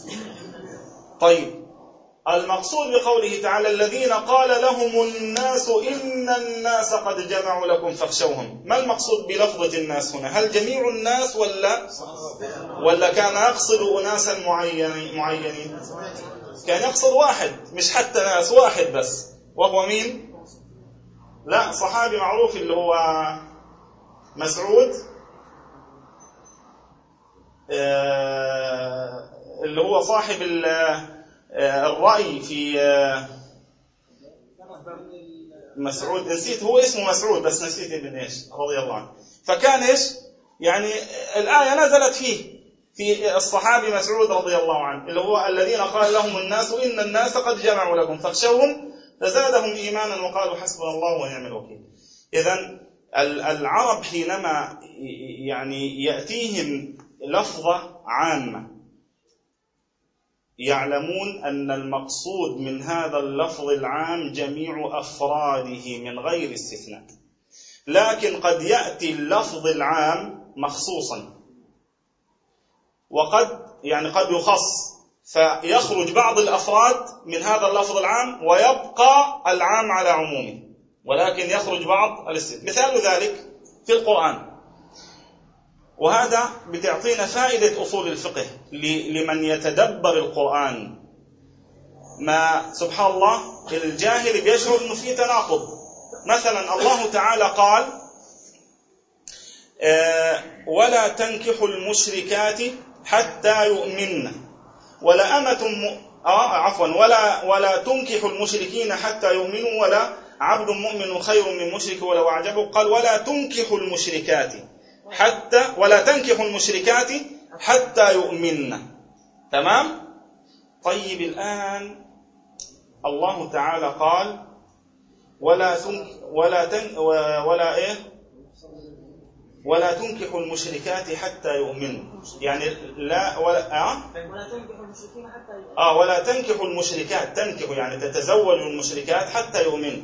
طيب، المقصود بقوله تعالى الذين قال لهم الناس إن الناس قد جمعوا لكم فاخشوهم، ما المقصود بلفظة الناس هنا؟ هل جميع الناس ولا ولا كان يقصد أناسا معينين؟ كان يقصد واحد، مش حتى ناس، واحد بس، وهو مين؟ لا، صحابي معروف اللي هو مسعود، اللي هو صاحب الرأي في مسعود، نسيت هو اسمه مسعود بس نسيت ابن ايش رضي الله عنه. فكان ايش يعني الآية نزلت فيه في الصحابي مسعود رضي الله عنه، اللي هو الذين قال لهم الناس إن الناس قد جمعوا لكم فاخشوهم فزادهم إيمانا وقالوا حسبنا الله ونعم الوكيل. إذن العرب حينما يعني يأتيهم لفظة عامة يعلمون أن المقصود من هذا اللفظ العام جميع أفراده من غير استثناء، لكن قد يأتي اللفظ العام مخصوصا، وقد يعني قد يخص فيخرج بعض الأفراد من هذا اللفظ العام ويبقى العام على عمومه، ولكن يخرج بعض الاستثناء. مثال ذلك في القرآن، وهذا بتعطينا فائدة أصول الفقه لمن يتدبر القرآن. ما سبحان الله الجاهل بيشعر أنه في تناقض. مثلا الله تعالى قال آه ولا تنكحوا المشركات حتى يؤمن، ولا أمة م... آه عفوا ولا ولا تنكحوا المشركين حتى يؤمنوا، ولا عبد مؤمن خير من مشرك ولو أعجبه. قال ولا تنكحوا المشركات حتى ولا تنكحوا المشركات حتى يؤمن. تمام؟ طيب الآن الله تعالى قال ولا تنك ولا تن ولا إيه ولا تنكحوا المشركات حتى يؤمنوا، يعني لا ولا آه ولا تنكحوا المشركين حتى يؤمنوا آه ولا تنكحوا المشركات، تنكحوا يعني تتزوجوا المشركات حتى يؤمنوا.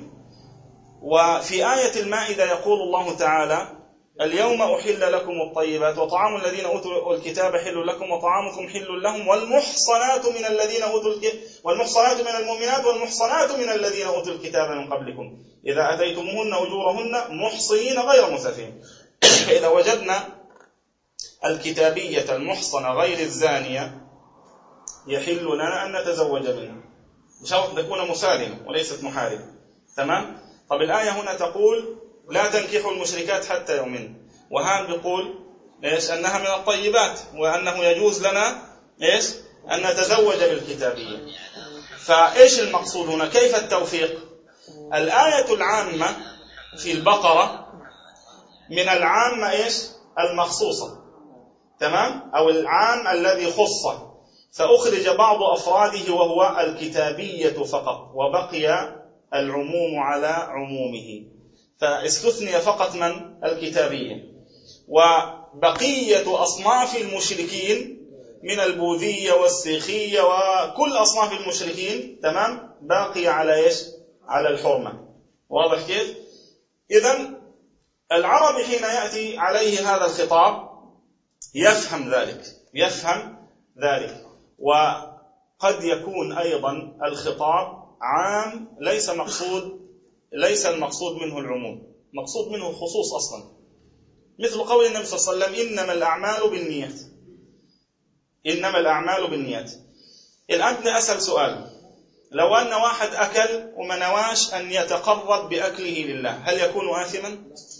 وفي آية المائدة يقول الله تعالى اليوم أحل لكم الطيبات وطعام الذين أوتوا الكتاب حل لكم وطعامكم حل لهم والمحصنات من الذين أوتوا الكتاب والمحصنات من المؤمنات والمحصنات من الذين أوتوا الكتاب من قبلكم إذا أتيتموهن أجورهن محصنين غير مسافين. فإذا وجدنا الكتابية المحصنة غير الزانية يحل لنا أن نتزوج منها بشرط أن تكون مسالمة وليست محاربة. تمام؟ طب الآية هنا تقول لا تنكحوا المشركات حتى يؤمنوا، وهان بيقول إيش أنها من الطيبات وأنه يجوز لنا إيش أن نتزوج بالكتابية. فإيش المقصود هنا؟ كيف التوفيق؟ الآية العامة في البقرة من العامة إيش المخصوصة، تمام؟ أو العام الذي خص، فأخرج بعض أفراده وهو الكتابية فقط، وبقي العموم على عمومه، فاستثني فقط من الكتابية. وبقية أصناف المشركين من البوذية والسيخية وكل أصناف المشركين تمام باقي على إيش على الحرمة. واضح كيف؟ إذن العربي حين يأتي عليه هذا الخطاب يفهم ذلك يفهم ذلك وقد يكون أيضا الخطاب عام ليس مقصود ليس المقصود منه العموم، مقصود منه الخصوص أصلا، مثل قول النبي صلى الله عليه وسلم إنما الأعمال بالنيات إنما الأعمال بالنيات. الآن بدي أسأل سؤال، لو أن واحد أكل وما نواش أن يتقرب بأكله لله هل يكون آثما؟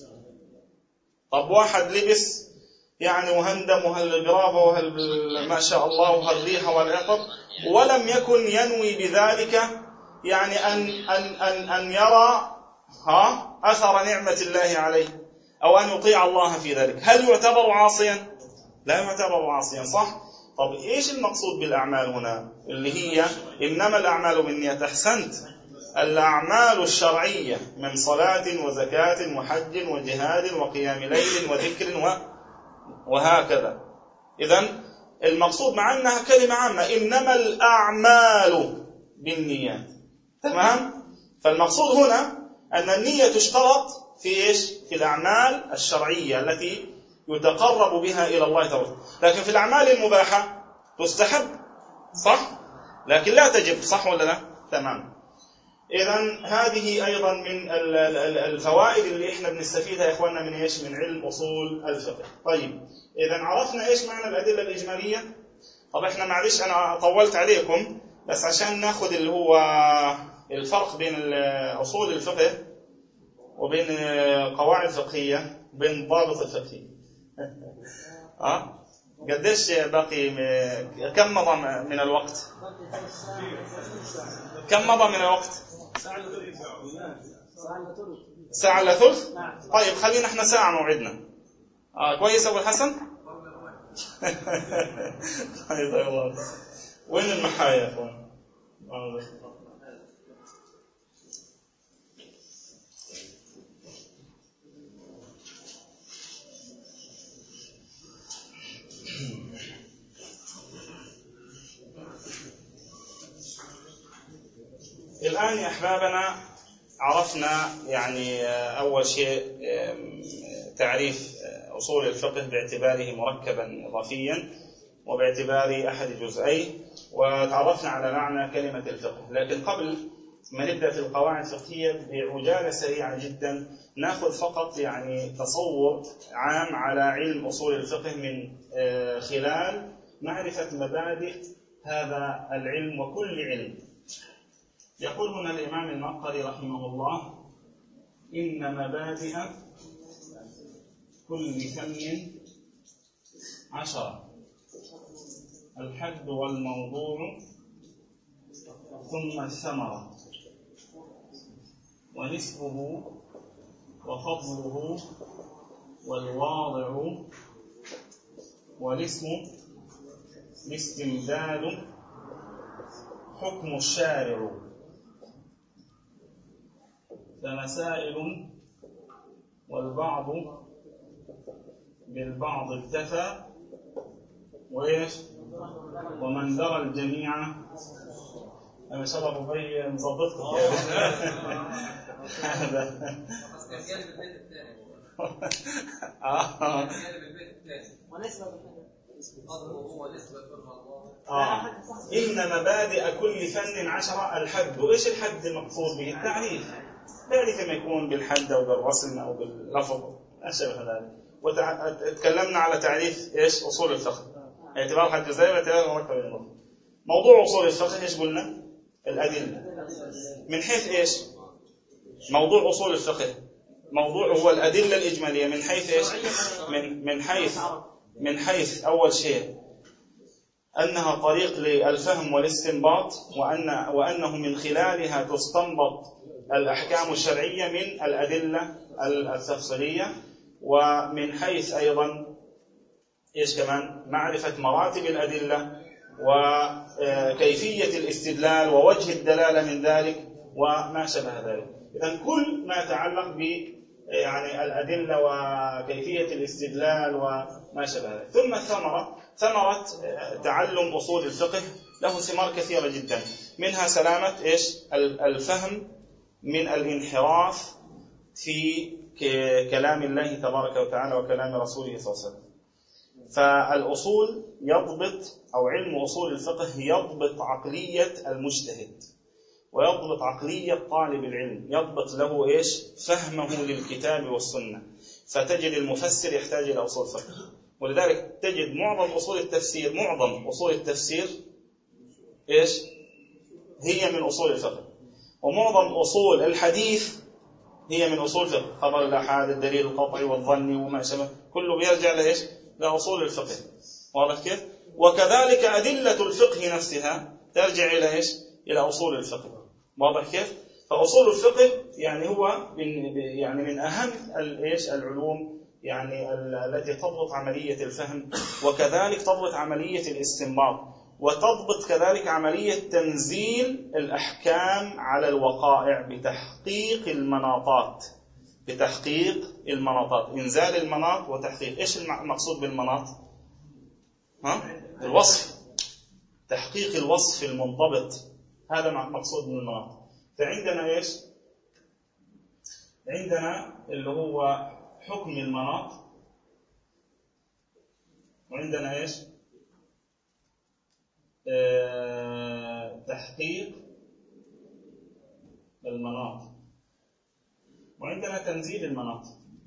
طب واحد لبس يعني وهندم وهالقرابة وهال ما شاء الله وهالريحة والعطر ولم يكن ينوي بذلك يعني أن, أن, أن, أن يرى ها أثر نعمة الله عليه، أو أن يطيع الله في ذلك، هل يعتبر عاصيا؟ لا يعتبر عاصيا، صح؟ طب إيش المقصود بالأعمال هنا اللي هي إنما الأعمال بالنيات؟ أحسنت، الأعمال الشرعية من صلاة وزكاة وحج وجهاد وقيام ليل وذكر وهكذا. إذن المقصود مع أنها كلمة عامة، إنما الأعمال بالنيات، تمام؟ فالمقصود هنا أن النية تشترط في إيش؟ في الأعمال الشرعية التي يتقرب بها إلى الله تعالى، لكن في الأعمال المباحة تستحب، صح؟ لكن لا تجب، صح ولا لا؟ تمام. إذن هذه أيضا من الفوائد اللي إحنا بنستفيدها يا إخواننا من إيش؟ من علم أصول الفقه. طيب، إذن عرفنا إيش معنى الأدلة الإجمالية. طب إحنا معلش أنا طولت عليكم، بس عشان ناخد اللي هو الفرق بين أصول الفقه وبين قواعد فقهية وبين ضابط الفقهي. أه؟ قديش باقي؟ كم مضى من الوقت؟ كم مضى من الوقت؟ ساعة إلا ثلث. طيب خلينا احنا ساعة موعدنا. آه كويس أبو الحسن. طيب الله. وين المحايا يا اخوان؟ الآن يا أحبابنا عرفنا يعني أول شيء تعريف أصول الفقه باعتباره مركبا إضافيا وباعتباره أحد جزئيه، وتعرفنا على معنى كلمة الفقه. لكن قبل ما نبدأ في القواعد الفقهية بعجالة سريعة جدا نأخذ فقط يعني تصور عام على علم أصول الفقه من خلال معرفة مبادئ هذا العلم وكل علم. يقول هنا الإمام المقري رحمه الله: إن مبادئ كل فن عشرة، الحد والموضوع ثم الثمرة ونسبه وفضله والواضع والاسم الاستمداد حكم الشارع، فمسائل والبعض بالبعض اكتفى وإيش ومن درى الجميع. أنا شرف بي مظبطكم هذا آه. إن مبادئ كل فن عشرة، الحد. وإيش الحد المقصود به؟ التعريف، ذلك ما يكون بالحد أو بالرسم أو باللفظ أشبه ذلك. وتكلمنا على تعريف إيش أصول الفقه، اعتبار حد جزئي واعتبار مركب النظر. موضوع أصول الفقه إيش قلنا؟ الأدلة. من حيث إيش؟ موضوع أصول الفقه موضوع هو الأدلة الإجمالية. من حيث إيش؟ من من حيث من حيث أول شيء أنها طريق للفهم والاستنباط، وأن وأنه من خلالها تستنبط الأحكام الشرعية من الأدلة التفصيلية. ومن حيث أيضا إيش كمان؟ معرفة مراتب الأدلة وكيفية الاستدلال ووجه الدلالة من ذلك وما شبه ذلك. إذن كل ما يتعلق ب يعني الأدلة وكيفية الاستدلال وما شبه ذلك. ثم الثمرة، ثمرة تعلم أصول الفقه له ثمار كثيرة جدا، منها سلامة إيش؟ الفهم من الانحراف في كلام الله تبارك وتعالى وكلام رسوله صلى الله عليه وسلم. فالأصول يضبط أو علم أصول الفقه يضبط عقلية المجتهد ويضبط عقلية طالب العلم، يضبط له إيش؟ فهمه للكتاب والسنة. فتجد المفسر يحتاج إلى أصول فقه، ولذلك تجد معظم أصول التفسير معظم أصول التفسير إيش؟ هي من أصول الفقه. ومعظم أصول الحديث هي من أصول الفقه، خبر الأحاد، الدليل القطعي والظني وما شابه، كله بيرجع لإيش؟ لأصول الفقه. واضح كيف؟ وكذلك أدلة الفقه نفسها ترجع إلى إيش؟ إلى أصول الفقه. واضح كيف؟ فأصول الفقه يعني هو من يعني من أهم الإيش العلوم يعني التي تضبط عملية الفهم، وكذلك تضبط عملية الاستنباط، وتضبط كذلك عملية تنزيل الأحكام على الوقائع بتحقيق المناطات، بتحقيق المناطات، إنزال المناط وتحقيق. إيش المقصود بالمناط؟ ها؟ الوصف، تحقيق الوصف المنضبط، هذا مقصود بالمناط. فعندنا إيش؟ عندنا اللي هو حكم المناط، وعندنا إيش؟ أه... تحقيق المناط، وعندنا تنزيل المناط.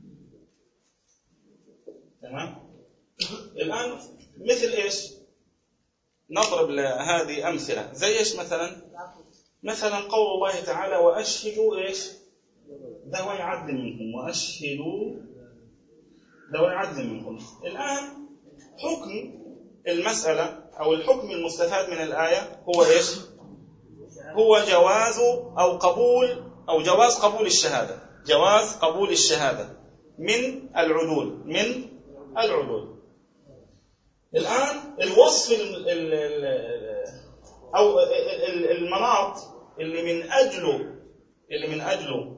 تمام؟ الآن مثل إيش؟ نضرب هذه أمثلة زي إيش مثلا؟ مثلا قول الله تعالى وأشهدوا إيش؟ ذوي عدل منكم، وأشهدوا ذوي عدل منكم. الآن حكم المسألة أو الحكم المستفاد من الآية هو إيش؟ هو جواز أو قبول أو جواز قبول الشهادة، جواز قبول الشهادة من العدول، من العدول. الآن الوصف ال ال ال أو المناط اللي من أجله اللي من أجله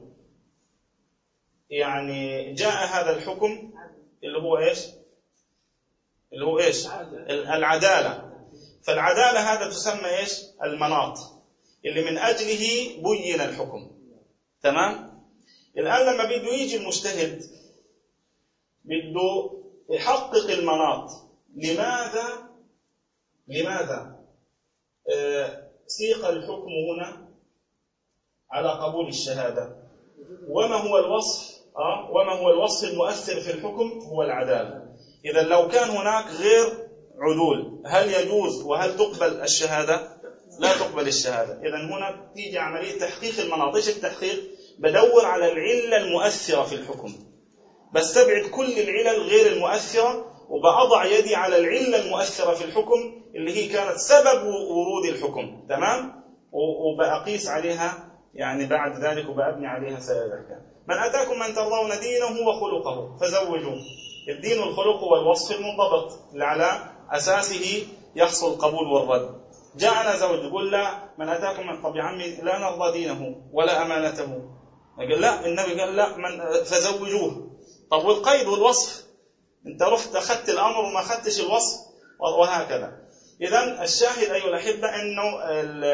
يعني جاء هذا الحكم اللي هو إيش؟ اللي هو إيش؟ العدالة. فالعدالة هذا تسمى إيش؟ المناط اللي من أجله بين الحكم. تمام؟ الآن لما بده يجي المجتهد بده يحقق المناط، لماذا لماذا آه سيق الحكم هنا على قبول الشهادة؟ وما هو الوصف آه وما هو الوصف المؤثر في الحكم؟ هو العدالة. إذا لو كان هناك غير عدول هل يجوز وهل تقبل الشهادة؟ لا تقبل الشهادة. إذا هنا تيجي عملية تحقيق المناط. إيش التحقيق؟ بدور على العلة المؤثرة في الحكم، بستبعد كل العلل غير المؤثرة، وبأضع يدي على العلة المؤثرة في الحكم اللي هي كانت سبب ورود الحكم. تمام؟ وبأقيس عليها يعني بعد ذلك وبأبني عليها سائر الأحكام. من أتاكم من ترضون دينه وخلقه فزوجوه. الدين والخلق هو الوصف المنضبط اللي على أساسه يحصل القبول والرد. جاءنا زوج يقول لا من أتاكم من طب يا عمي لا نرضى دينه ولا أمانته، قال لا، النبي قال لا من فزوجوه. طب والقيد والوصف؟ انت رحت أخذت الأمر وما أخذتش الوصف، وهكذا. إذن الشاهد أيها الأحبة أنه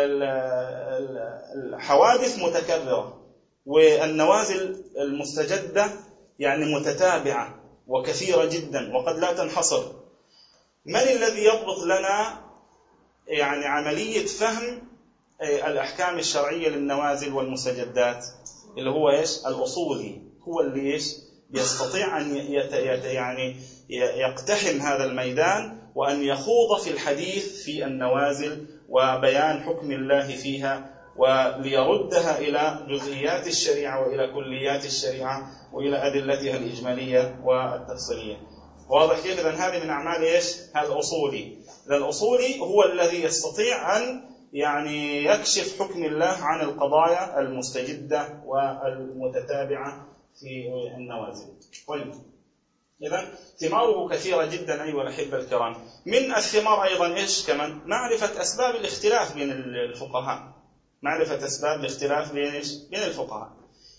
الحوادث متكررة والنوازل المستجدة يعني متتابعة وكثيرة جدا وقد لا تنحصر. من الذي يضبط لنا يعني عملية فهم الأحكام الشرعية للنوازل والمستجدات؟ اللي هو إيش؟ الأصولي. هو اللي إيش؟ يستطيع أن يت يعني يقتحم هذا الميدان وأن يخوض في الحديث في النوازل وبيان حكم الله فيها، وليردها إلى جزئيات الشريعة وإلى كليات الشريعة وإلى أدلتها الإجمالية والتفصيلية. واضح كيف؟ إذن هذه من أعمال إيش؟ هذا الأصولي. الأصولي هو الذي يستطيع أن يعني يكشف حكم الله عن القضايا المستجدة والمتتابعة في النوازل. طيب، إذن ثماره كثيرة جدا أيها الأحبة الكرام. من الثمار أيضا إيش كمان؟ معرفة أسباب الاختلاف بين الفقهاء. معرفة أسباب الاختلاف بين إيش؟ بين الفقهاء.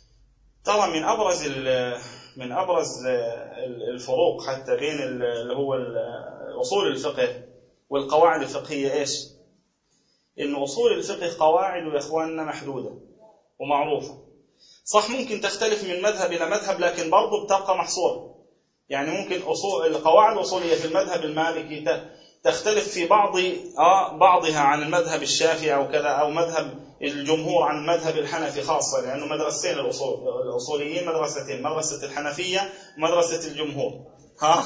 ترى من أبرز من أبرز الفروق حتى بين اللي هو أصول الفقه والقواعد الفقهية إيش؟ إن أصول الفقه قواعد يا إخواننا محدودة ومعروفة. صح ممكن تختلف من مذهب إلى مذهب لكن برضو بتبقى محصورة. يعني ممكن أصول القواعد الأصولية في المذهب المالكي تختلف في بعض آه بعضها عن المذهب الشافعي أو كذا، أو مذهب الجمهور عن المذهب الحنفي خاصة، لأنه مدرستين الأصول الأصوليين مدرستين، مدرسة الحنفية ومدرسة الجمهور. ها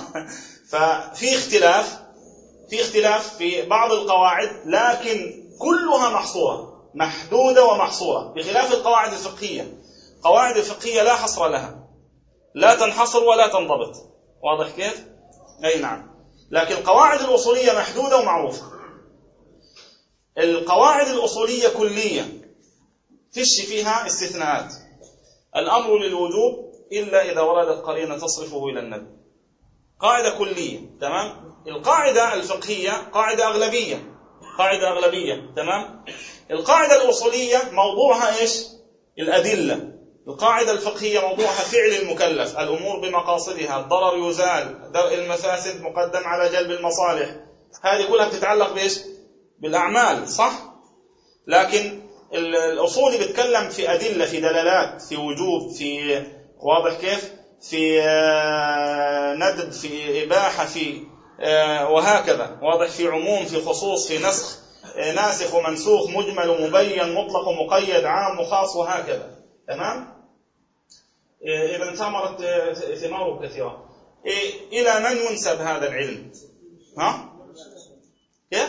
ففي اختلاف في اختلاف في بعض القواعد لكن كلها محصورة، محدودة ومحصورة، بخلاف القواعد الفقهية. قواعد الفقهية لا حصر لها، لا تنحصر ولا تنضبط. واضح كيف؟ أي نعم. لكن القواعد الأصولية محدودة ومعروفة. القواعد الأصولية كلية، فيش فيها استثناءات. الأمر للوجوب إلا إذا وردت قرينة تصرفه إلى الندب. قاعدة كلية. تمام. القاعدة الفقهية قاعدة أغلبية، قاعدة أغلبية. تمام. القاعدة الأصولية موضوعها إيش؟ الأدلة. القاعدة الفقهية موضوعها فعل المكلف، الأمور بمقاصدها، الضرر يزال، درء المفاسد مقدم على جلب المصالح. هذه كلها بتتعلق بإيش؟ بالأعمال، صح؟ لكن الأصول بيتكلم في أدلة، في دلالات، في وجوب، في واضح كيف؟ في ندب، في إباحة، في وهكذا، واضح، في عموم، في خصوص، في نسخ، ناسخ ومنسوخ، مجمل ومبين، مطلق ومقيد، عام وخاص، وهكذا. تمام. إذا ثمرت ثماره كثيرة. إلى من ينسب هذا العلم؟ ها؟ كيف؟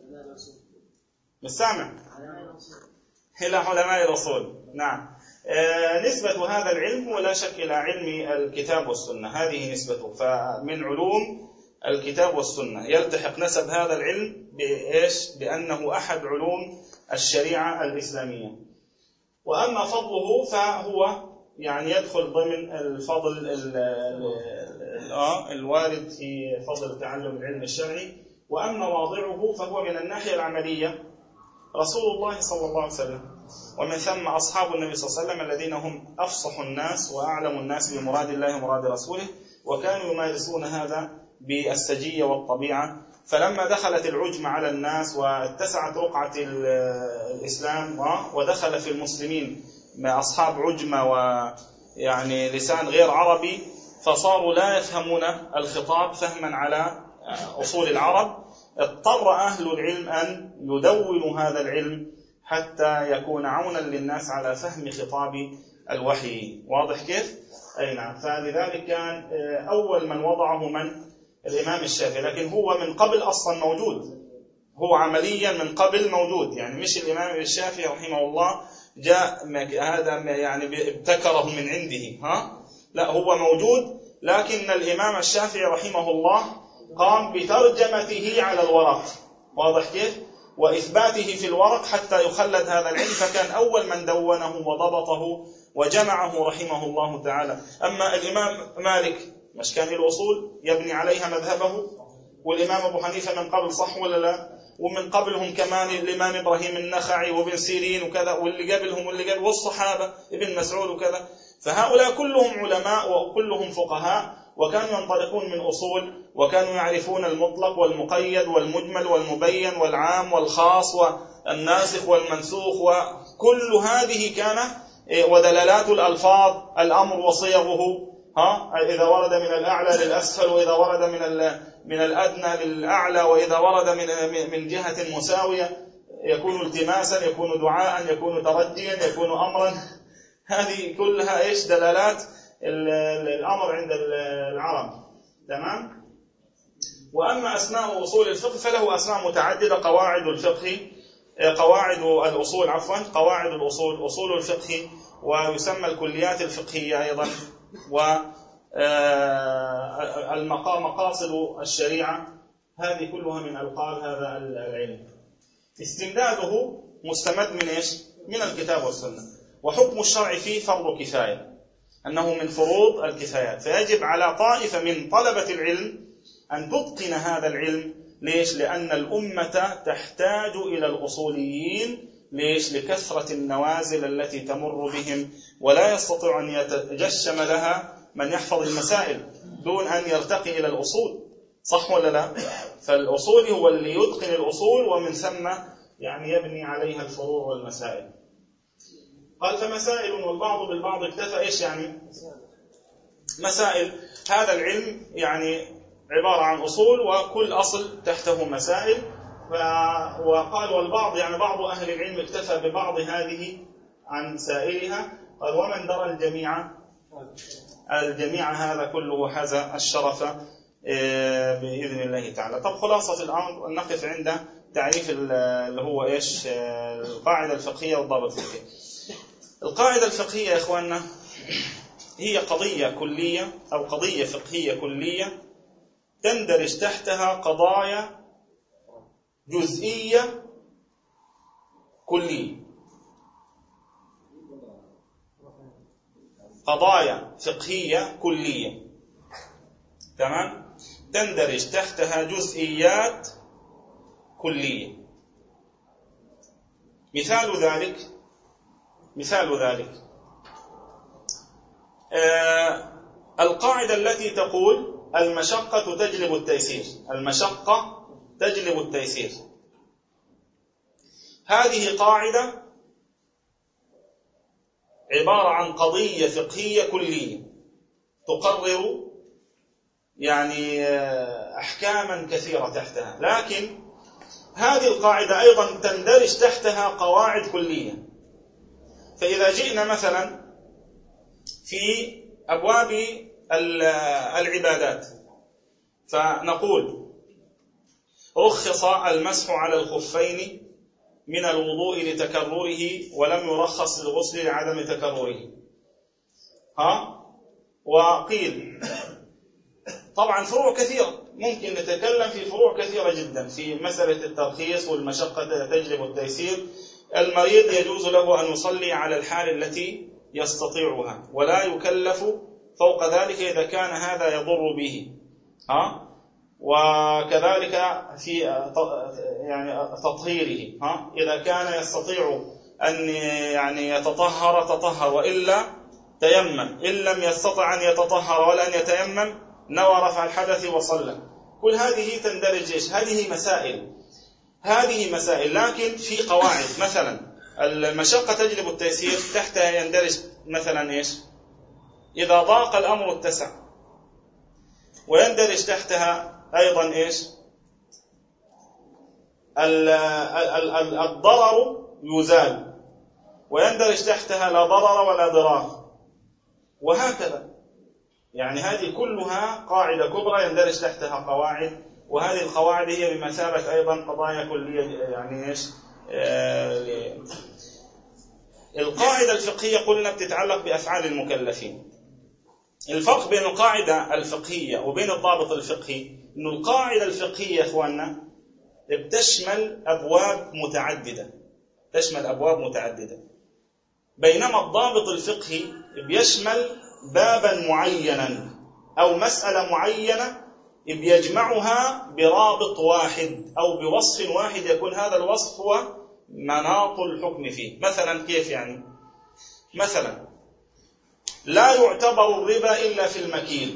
مستمع. إلى علماء الأصول. نعم. نسبة هذا العلم هو لا شك إلى علم الكتاب والسنة، هذه نسبته. فمن علوم الكتاب والسنة يلتحق نسب هذا العلم بإيش؟ بأنه أحد علوم الشريعة الإسلامية. وأما فضله فهو يعني يدخل ضمن الفضل الوارد في فضل تعلم العلم الشرعي. وأما واضعه فهو من الناحية العملية رسول الله صلى الله عليه وسلم، ومن ثم أصحاب النبي صلى الله عليه وسلم الذين هم أفصح الناس وأعلم الناس بمراد الله ومراد رسوله، وكانوا يمارسون هذا بالسجية والطبيعة. فلما دخلت العجم على الناس واتسعت رقعة الإسلام ودخل في المسلمين مع أصحاب عجمة ويعني لسان غير عربي، فصاروا لا يفهمون الخطاب فهما على أصول العرب، اضطر أهل العلم أن يدونوا هذا العلم حتى يكون عونا للناس على فهم خطاب الوحي. واضح كيف؟ أي نعم. فلذلك كان أول من وضعه من؟ الإمام الشافعي. لكن هو من قبل أصلا موجود، هو عمليا من قبل موجود، يعني مش الإمام الشافعي رحمه الله جاء هذا يعني ابتكره من عنده، ها؟ لا، هو موجود، لكن الإمام الشافعي رحمه الله قام بترجمته على الورق. واضح كيف؟ وإثباته في الورق حتى يخلد هذا العلم، فكان أول من دونه وضبطه وجمعه رحمه الله تعالى. أما الإمام مالك مش كان الأصول يبني عليها مذهبه، والإمام أبو حنيفة من قبل، صح ولا لا؟ ومن قبلهم كمان الإمام إبراهيم النخعي وابن سيرين وكذا، واللي قبلهم واللي قبل والصحابة ابن مسعود وكذا. فهؤلاء كلهم علماء وكلهم فقهاء، وكانوا ينطلقون من أصول، وكانوا يعرفون المطلق والمقيد والمجمل والمبين والعام والخاص والناسخ والمنسوخ، وكل هذه كان ودلالات الألفاظ، الأمر وصيغه، ها؟ إذا ورد من الأعلى للأسفل، وإذا ورد من من الأدنى للأعلى، وإذا ورد من من جهة مساوية يكون التماسا، يكون دعاء، يكون ترجيا، يكون أمرا. هذه كلها إيش؟ دلالات الأمر عند العرب. تمام. وأما أسماء أصول الفقه فله أسماء متعددة. قواعد الفقه، قواعد الأصول عفوا قواعد الأصول، أصول الفقه، ويسمى الكليات الفقهية أيضا، ومقاصد الشريعة. هذه كلها من ألقاب هذا العلم. استمداده مستمد من إيش؟ من الكتاب والسنة. وحكم الشرع فيه فرض كفاية، أنه من فروض الكفايات، فيجب على طائفة من طلبة العلم أن تتقن هذا العلم. ليش؟ لأن الأمة تحتاج إلى الأصوليين. ليش؟ لكثرة النوازل التي تمر بهم، ولا يستطيع أن يتجشم لها من يحفظ المسائل دون أن يرتقي إلى الأصول، صح ولا لا؟ فالأصول هو اللي يتقن الأصول، ومن ثم يعني يبني عليها الفروع والمسائل. قال فمسائل والبعض بالبعض اكتفى. إيش يعني مسائل؟ هذا العلم يعني عبارة عن أصول، وكل أصل تحته مسائل. وقال والبعض يعني بعض أهل العلم اكتفى ببعض هذه عن سائرها. قال ومن درى الجميع، الجميع هذا كله حاز الشرف بإذن الله تعالى. طب خلاصة الأمر نقف عند تعريف اللي هو إيش؟ القاعدة الفقهية والضابط الفقهي. القاعدة الفقهية يا إخواننا هي قضية كلية أو قضية فقهية كلية تندرج تحتها قضايا جزئية كلية. قضايا فقهية كلية، تمام، تندرج تحتها جزئيات كلية. مثال ذلك مثال ذلك آه القاعدة التي تقول المشقة تجلب التيسير، المشقة تجلب التيسير. هذه قاعدة عبارة عن قضية فقهية كلية تقرر يعني أحكاما كثيرة تحتها، لكن هذه القاعدة أيضا تندرج تحتها قواعد كلية. فإذا جئنا مثلا في أبواب العبادات فنقول رخص المسح على الخفين من الوضوء لتكرره ولم يرخص للغسل لعدم تكرره. ها وقيل طبعا فروع كثيرة، ممكن نتكلم في فروع كثيرة جدا في مسألة الترخيص والمشقة تجلب التيسير. المريض يجوز له أن يصلي على الحال التي يستطيعها ولا يكلف فوق ذلك إذا كان هذا يضر به. ها وكذلك في يعني تطهيره، ها إذا كان يستطيع أن يعني يتطهر تطهر وإلا تيمم، إن لم يستطع أن يتطهر ولا أن يتيمم نوى رفع الحدث وصلى. كل هذه تندرج إيش؟ هذه مسائل هذه مسائل لكن في قواعد. مثلا المشقة تجلب التيسير تحتها يندرج مثلا إيش؟ إذا ضاق الأمر اتسع. ويندرج تحتها أيضا إيش؟ الضرر يزال. ويندرج تحتها لا ضرر ولا ضرار، وهكذا. يعني هذه كلها قاعدة كبرى يندرج تحتها قواعد، وهذه القواعد هي بمثابة أيضا قضايا كلية. يعني إيش؟ آه القاعدة الفقهية قلنا بتتعلق بأفعال المكلفين. الفرق بين القاعدة الفقهية وبين الضابط الفقهي إنه القاعدة الفقهية يا إخواننا بتشمل أبواب متعددة تشمل أبواب متعددة بينما الضابط الفقهي بيشمل بابا معينا أو مسألة معينة بيجمعها برابط واحد أو بوصف واحد يكون هذا الوصف هو مناط الحكم فيه. مثلا كيف يعني؟ مثلا لا يعتبر الربا إلا في المكيل،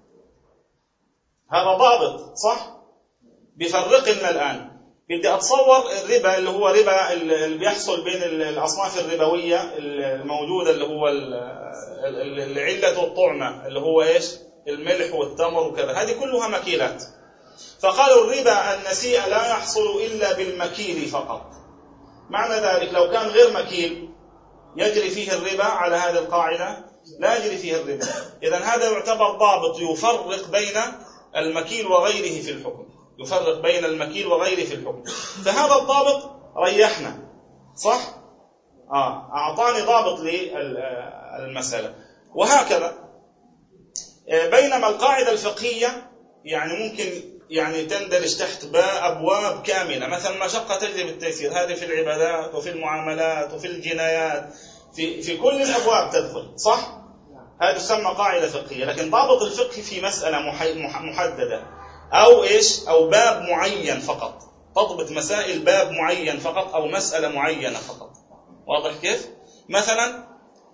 هذا ضابط صح؟ بفرق لنا الآن بدي أتصور الربا اللي هو ربا اللي بيحصل بين الأصناف الربوية الموجودة اللي هو العلة والطعمة اللي هو إيش؟ الملح والتمر وكذا، هذه كلها مكيلات. فقالوا الربا النسيء لا يحصل إلا بالمكيل فقط. معنى ذلك لو كان غير مكيل يجري فيه الربا على هذه القاعدة؟ لا يجري فيه الربا. إذن هذا يعتبر ضابط يفرق بين المكيل وغيره في الحكم يفرق بين المكيل وغيره في الحكم. فهذا الضابط ريحنا صح؟ آه أعطاني ضابط للمسألة. وهكذا بينما القاعدة الفقهية يعني ممكن يعني تندرج تحت أبواب كاملة. مثلا مشقة تجلب التيسير، هذه في العبادات وفي المعاملات وفي الجنايات، في في كل الأبواب تدخل صح؟ هذا تسمى قاعدة فقهية. لكن ضابط الفقه في مسألة محددة أو إيش؟ أو باب معين فقط، تضبط مسائل باب معين فقط أو مسألة معينة فقط. واضح كيف؟ مثلا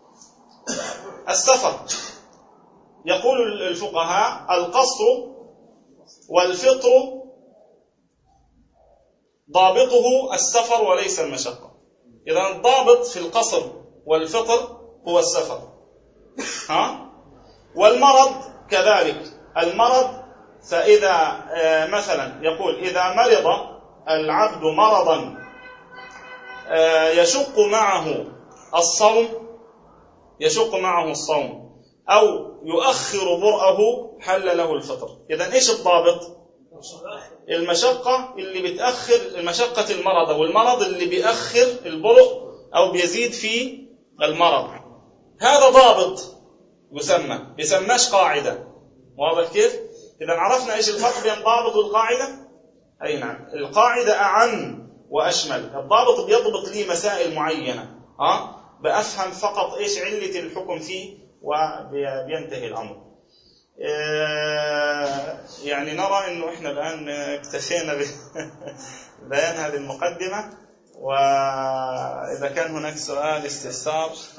السفر، يقول الفقهاء القصر والفطر ضابطه السفر وليس المشقة. إذا الضابط في القصر والفطر هو السفر. ها؟ والمرض كذلك. المرض فإذا مثلا يقول إذا مرض العبد مرضا يشق معه الصوم يشق معه الصوم أو يؤخر برأه حل له الفطر. إذن إيش الضابط؟ المشقة اللي بتأخر المشقة المرض، والمرض اللي بيأخر البرء أو بيزيد في المرض. هذا ضابط يسمى بيسماش قاعدة. واضح كيف؟ إذا عرفنا إيش الفرق بين الضابط والقاعدة؟ أي نعم، القاعدة أعم وأشمل، الضابط بيضبط لي مسائل معينة. ها؟ بأفهم فقط إيش علة الحكم فيه وبينتهي الأمر. يعني نرى أنه إحنا الآن اكتفينا ببيان هذه المقدمة، وإذا كان هناك سؤال استفسار